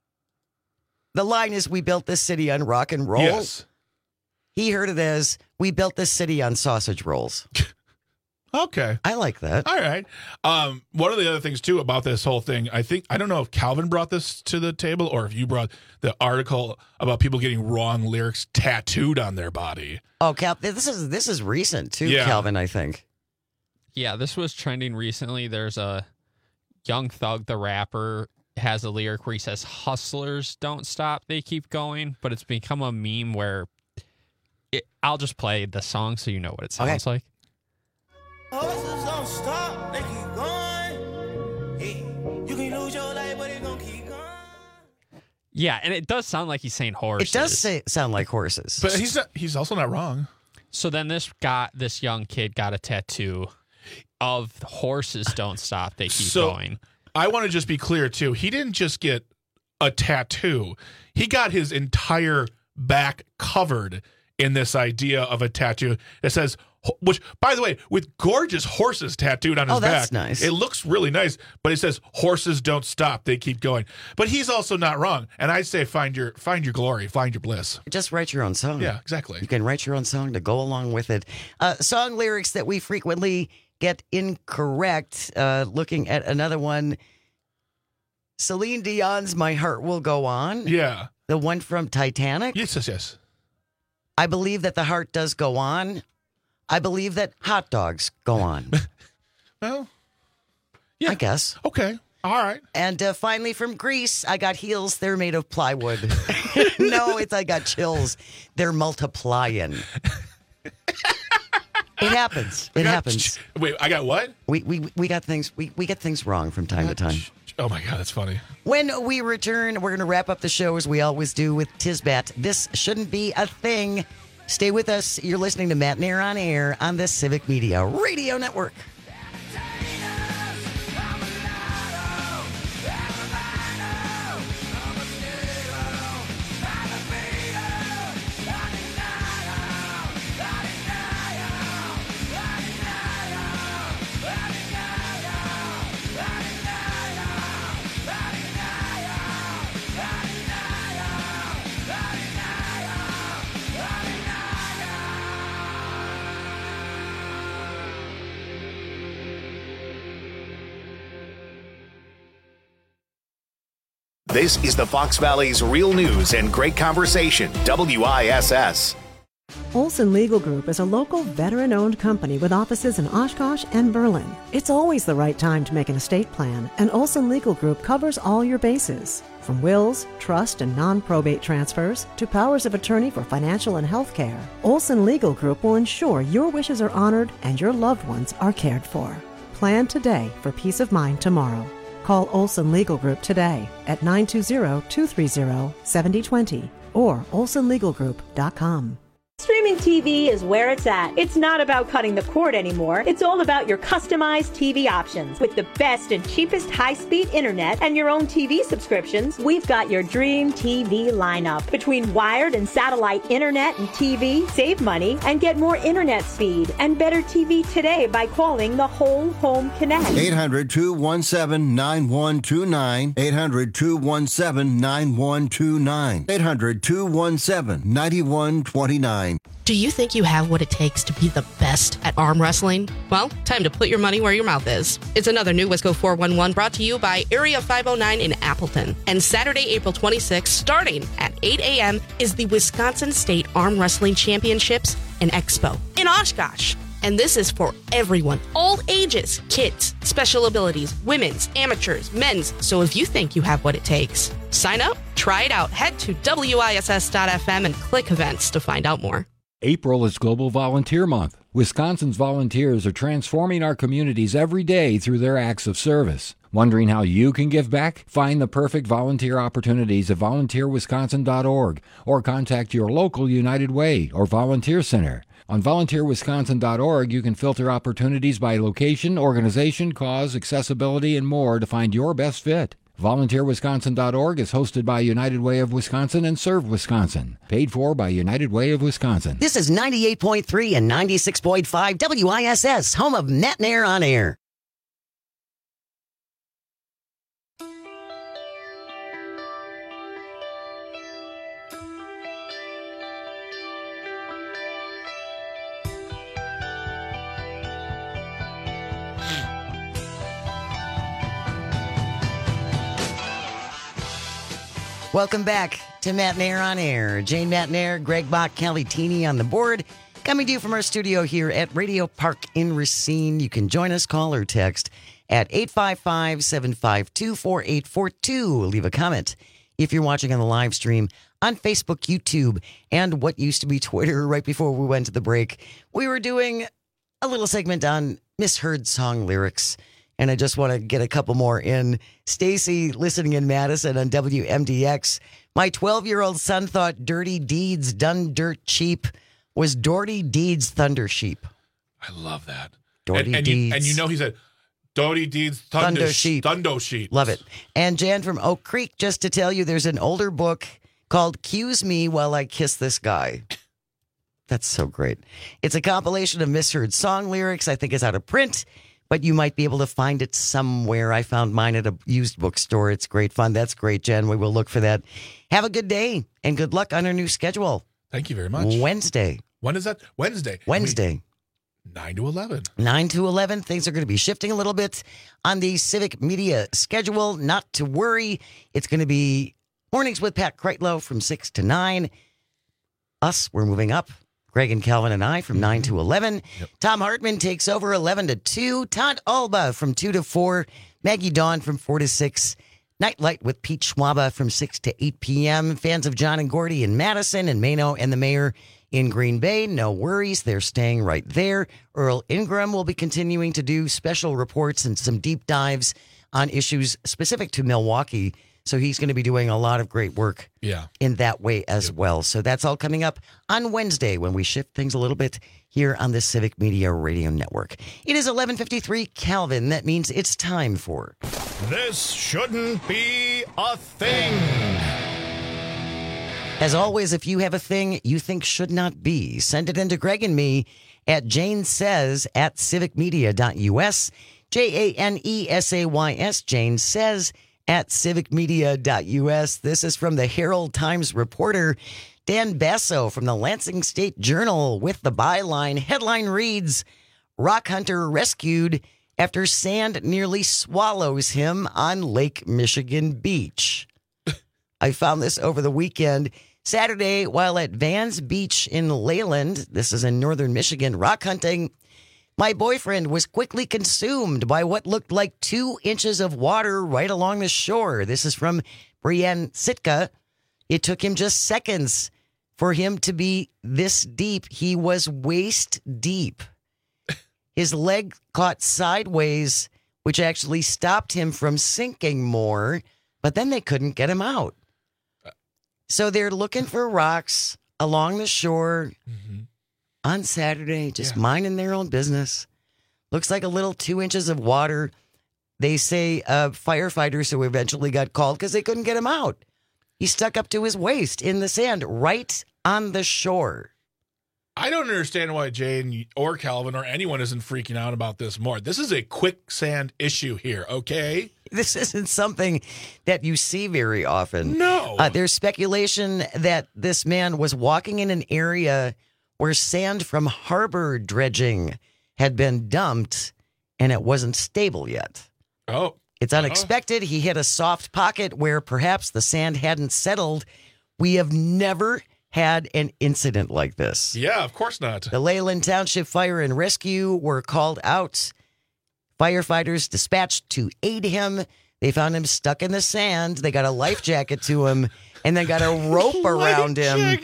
O: The line is, we built this city on rock and roll.
T: Yes.
O: He heard it as, we built this city on sausage rolls.
T: Okay.
O: I like that.
T: All right. One of the other things, too, about this whole thing, I don't know if Calvin brought this to the table or if you brought the article about people getting wrong lyrics tattooed on their body.
O: Oh, Cal, this is recent, too,
T: Yeah.
O: Calvin, I think.
B: Yeah, this was trending recently. There's a Young Thug, the rapper, has a lyric where he says, hustlers don't stop, they keep going. But it's become a meme where I'll just play the song so you know what it sounds like.
R: Hustlers don't stop, they keep going. Hey, you can lose your life, but it gonna keep going.
B: Yeah, and it does sound like he's saying horses.
O: It does sound like horses.
T: But he's also not wrong.
B: So then this young kid got a tattoo of horses don't stop, they keep going.
T: I want to just be clear, too. He didn't just get a tattoo. He got his entire back covered in this idea of a tattoo that says, which, by the way, with gorgeous horses tattooed on his back.
O: That's nice.
T: It looks really nice, but it says, horses don't stop, they keep going. But he's also not wrong. And I say, find your glory, find your bliss.
O: Just write your own song.
T: Yeah, exactly.
O: You can write your own song to go along with it. Song lyrics that we frequently get incorrect. Looking at another one. Celine Dion's My Heart Will Go On.
T: Yeah.
O: The one from Titanic.
T: Yes.
O: I believe that the heart does go on. I believe that hot dogs go on.
T: Well, yeah.
O: I guess.
T: Okay. All right.
O: And finally from Greece, I got heels. They're made of plywood. No, I got chills. They're multiplying. It happens. It happens.
T: Wait, I got what?
O: We got things. We get things wrong from time to time.
T: Oh my God, that's funny.
O: When we return, we're going to wrap up the show as we always do with Tisbat. This shouldn't be a thing. Stay with us. You're listening to Matt Nair on Air on the Civic Media Radio Network.
J: This is the Fox Valley's Real News and Great Conversation, WISS.
K: Olson Legal Group is a local veteran-owned company with offices in Oshkosh and Berlin. It's always the right time to make an estate plan, and Olson Legal Group covers all your bases. From wills, trust, and non-probate transfers to powers of attorney for financial and health care, Olson Legal Group will ensure your wishes are honored and your loved ones are cared for. Plan today for peace of mind tomorrow. Call Olson Legal Group today at 920-230-7020 or olsonlegalgroup.com.
L: Streaming TV is where it's at. It's not about cutting the cord anymore. It's all about your customized TV options. With the best and cheapest high-speed internet and your own TV subscriptions, we've got your dream TV lineup. Between wired and satellite internet and TV, save money and get more internet speed and better TV today by calling the Whole Home Connect.
N: 800-217-9129. 800-217-9129. 800-217-9129.
P: Do you think you have what it takes to be the best at arm wrestling? Well, time to put your money where your mouth is. It's another new Wisco 411 brought to you by Area 509 in Appleton. And Saturday, April 26th, starting at 8 a.m., is the Wisconsin State Arm Wrestling Championships and Expo in Oshkosh. And this is for everyone, all ages, kids, special abilities, women's, amateurs, men's. So if you think you have what it takes, sign up, try it out. Head to WISS.FM and click events to find out more.
S: April is Global Volunteer Month. Wisconsin's volunteers are transforming our communities every day through their acts of service. Wondering how you can give back? Find the perfect volunteer opportunities at volunteerwisconsin.org or contact your local United Way or Volunteer Center. On volunteerwisconsin.org, you can filter opportunities by location, organization, cause, accessibility, and more to find your best fit. VolunteerWisconsin.org is hosted by United Way of Wisconsin and Serve Wisconsin. Paid for by United Way of Wisconsin.
O: This is 98.3 and 96.5 WISS, home of Matt Nair on Air. Welcome back to Matt Nair on Air. Jane Matt Nair, Greg Bach, Kelly Teeny on the board. Coming to you from our studio here at Radio Park in Racine. You can join us, call or text at 855-752-4842. Leave a comment if you're watching on the live stream on Facebook, YouTube, and what used to be Twitter. Right before we went to the break, we were doing a little segment on misheard song lyrics. And I just want to get a couple more in. Stacy, listening in Madison on WMDX. My 12-year-old son thought Dirty Deeds Done Dirt Cheap was Doherty Deeds Thunder Sheep.
T: I love that.
O: Doherty Deeds.
T: And you know he said, Doherty Deeds Thunder Sheep. Thunder Sheep.
O: Love it. And Jan from Oak Creek, just to tell you, there's an older book called Cuse Me While I Kiss This Guy. That's so great. It's a compilation of misheard song lyrics. I think it's out of print, but you might be able to find it somewhere. I found mine at a used bookstore. It's great fun. That's great, Jen. We will look for that. Have a good day and good luck on our new schedule.
T: Thank you very much.
O: Wednesday.
T: When is that? Wednesday. 9 to 11.
O: 9 to 11. Things are going to be shifting a little bit on the Civic Media schedule. Not to worry. It's going to be mornings with Pat Kreitlow from 6 to 9. Us, we're moving up. Greg and Calvin and I from 9 to 11. Yep. Tom Hartman takes over 11 to 2. Todd Alba from 2 to 4. Maggie Dawn from 4 to 6. Nightlight with Pete Schwaba from 6 to 8 p.m. Fans of John and Gordy in Madison and Mano and the mayor in Green Bay. No worries. They're staying right there. Earl Ingram will be continuing to do special reports and some deep dives on issues specific to Milwaukee. So he's going to be doing a lot of great work in that way as well. So that's all coming up on Wednesday when we shift things a little bit here on the Civic Media Radio Network. It is 11:53, Calvin. That means it's time for
A: This Shouldn't Be a Thing.
O: As always, if you have a thing you think should not be, send it in to Greg and me at janesays@civicmedia.us. JANESAYS, Jane Says at civicmedia.us. This is from the Herald Times reporter Dan Basso from the Lansing State Journal with the byline. Headline reads, Rock Hunter rescued after sand nearly swallows him on Lake Michigan Beach. I found this over the weekend. Saturday, while at Vans Beach in Leyland, this is in northern Michigan, rock hunting, my boyfriend was quickly consumed by what looked like 2 inches of water right along the shore. This is from Brienne Sitka, it took him just seconds for him to be this deep. He was waist deep. His leg caught sideways, which actually stopped him from sinking more, but then they couldn't get him out. So they're looking for rocks along the shore on Saturday, just minding their own business. Looks like a little 2 inches of water. They say firefighters who eventually got called because they couldn't get him out. He stuck up to his waist in the sand right on the shore.
T: I don't understand why Jane or Calvin or anyone isn't freaking out about this more. This is a quicksand issue here, okay?
O: This isn't something that you see very often.
T: No.
O: There's speculation that this man was walking in an area where sand from harbor dredging had been dumped and it wasn't stable yet.
T: Oh.
O: It's unexpected. He hit a soft pocket where perhaps the sand hadn't settled. We have never had an incident like this.
T: Yeah, of course not.
O: The Leyland Township Fire and Rescue were called out. Firefighters dispatched to aid him. They found him stuck in the sand. They got a life jacket to him and then got a rope around him.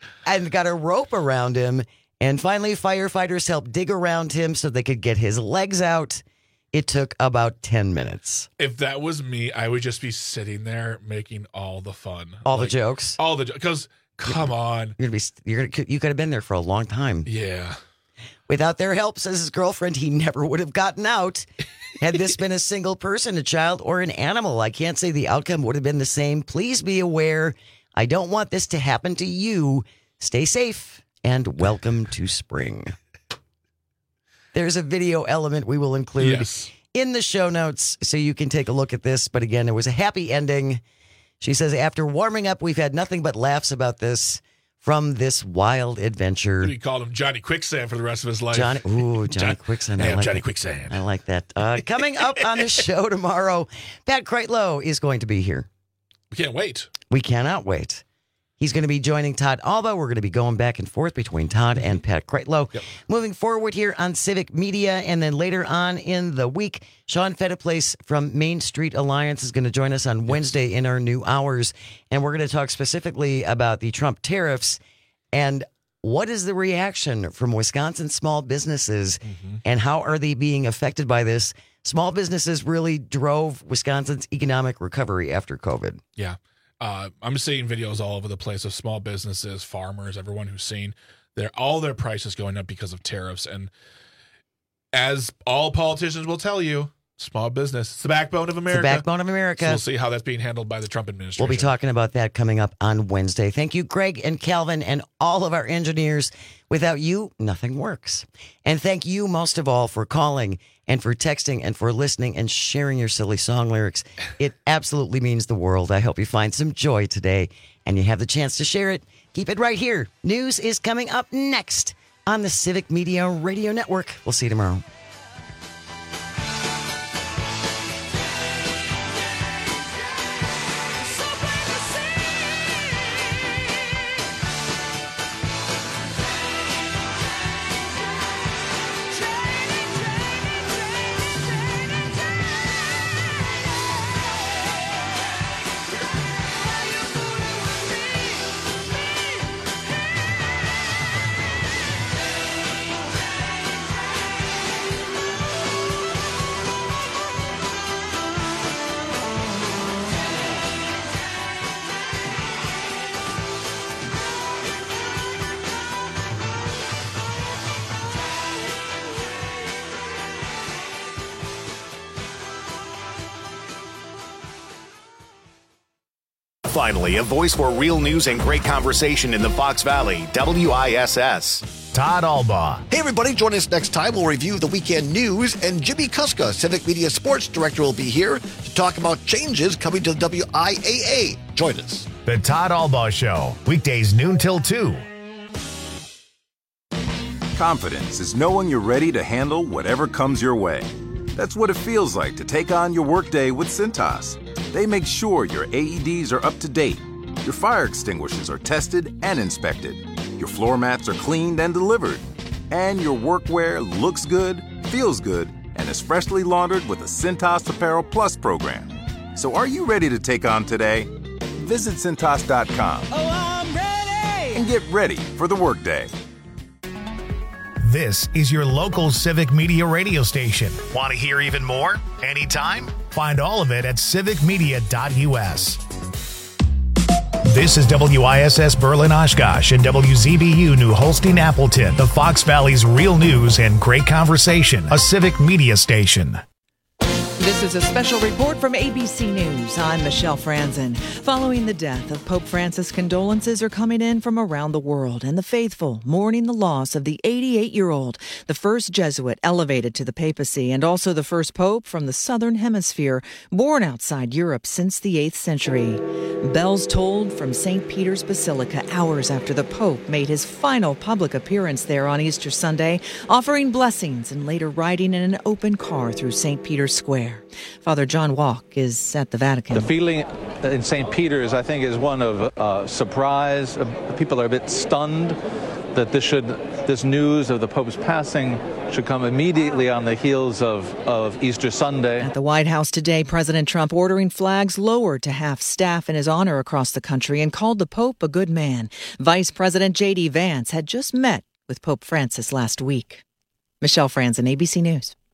O: And finally, firefighters helped dig around him so they could get his legs out. It took about 10 minutes.
T: If that was me, I would just be sitting there making all the fun.
O: The jokes?
T: Because, come on.
O: You could have been there for a long time.
T: Yeah.
O: Without their help, says his girlfriend, he never would have gotten out. Had this been a single person, a child, or an animal, I can't say the outcome would have been the same. Please be aware. I don't want this to happen to you. Stay safe and welcome to spring. There's a video element we will include in the show notes so you can take a look at this. But again, it was a happy ending. She says, after warming up, we've had nothing but laughs about this from this wild adventure.
T: We called him Johnny Quicksand for the rest of his life.
O: Johnny Quicksand.
T: I am Johnny Quicksand.
O: I like that. Coming up on the show tomorrow, Pat Kreitlow is going to be here.
T: We can't wait.
O: We cannot wait. He's going to be joining Todd Alba. We're going to be going back and forth between Todd and Pat Kreitlow. Yep. Moving forward here on Civic Media, and then later on in the week, Sean Fettiplace from Main Street Alliance is going to join us on Wednesday in our new hours. And we're going to talk specifically about the Trump tariffs and what is the reaction from Wisconsin small businesses and how are they being affected by this? Small businesses really drove Wisconsin's economic recovery after COVID.
T: Yeah. I'm seeing videos all over the place of small businesses, farmers, everyone who's seen all their prices going up because of tariffs. And as all politicians will tell you, small business, it's the backbone of America.
O: It's the backbone of America.
T: So we'll see how that's being handled by the Trump administration.
O: We'll be talking about that coming up on Wednesday. Thank you, Greg and Calvin and all of our engineers. Without you, nothing works. And thank you most of all for calling and for texting and for listening and sharing your silly song lyrics. It absolutely means the world. I hope you find some joy today and you have the chance to share it. Keep it right here. News is coming up next on the Civic Media Radio Network. We'll see you tomorrow.
J: Finally, a voice for real news and great conversation in the Fox Valley, WISS.
A: Todd Alba.
W: Hey, everybody, join us next time. We'll review the weekend news, and Jimmy Kuska, Civic Media Sports Director, will be here to talk about changes coming to the WIAA. Join us.
A: The Todd Alba Show, weekdays noon till 2.
C: Confidence is knowing you're ready to handle whatever comes your way. That's what it feels like to take on your workday with Cintas. They make sure your AEDs are up to date, your fire extinguishers are tested and inspected, your floor mats are cleaned and delivered, and your workwear looks good, feels good, and is freshly laundered with the Cintas Apparel Plus program. So are you ready to take on today? Visit Cintas.com
R: I'm ready.
C: and get ready for the workday.
A: This is your local Civic Media radio station. Want to hear even more? Anytime? Find all of it at civicmedia.us. This is WISS Berlin Oshkosh and WZBU New Holstein Appleton, the Fox Valley's real news and great conversation, a Civic Media station.
E: This is a special report from ABC News. I'm Michelle Franzen. Following the death of Pope Francis, condolences are coming in from around the world, and the faithful mourning the loss of the 88-year-old, the first Jesuit elevated to the papacy, and also the first pope from the southern hemisphere, born outside Europe since the 8th century. Bells tolled from St. Peter's Basilica hours after the Pope made his final public appearance there on Easter Sunday, offering blessings and later riding in an open car through St. Peter's Square. Father John Walk is at the Vatican.
I: The feeling in St. Peter's, I think, is one of surprise. People are a bit stunned that this news of the Pope's passing should come immediately on the heels of Easter Sunday.
E: At the White House today, President Trump ordering flags lowered to half staff in his honor across the country and called the Pope a good man. Vice President J.D. Vance had just met with Pope Francis last week. Michelle Franzen, ABC News.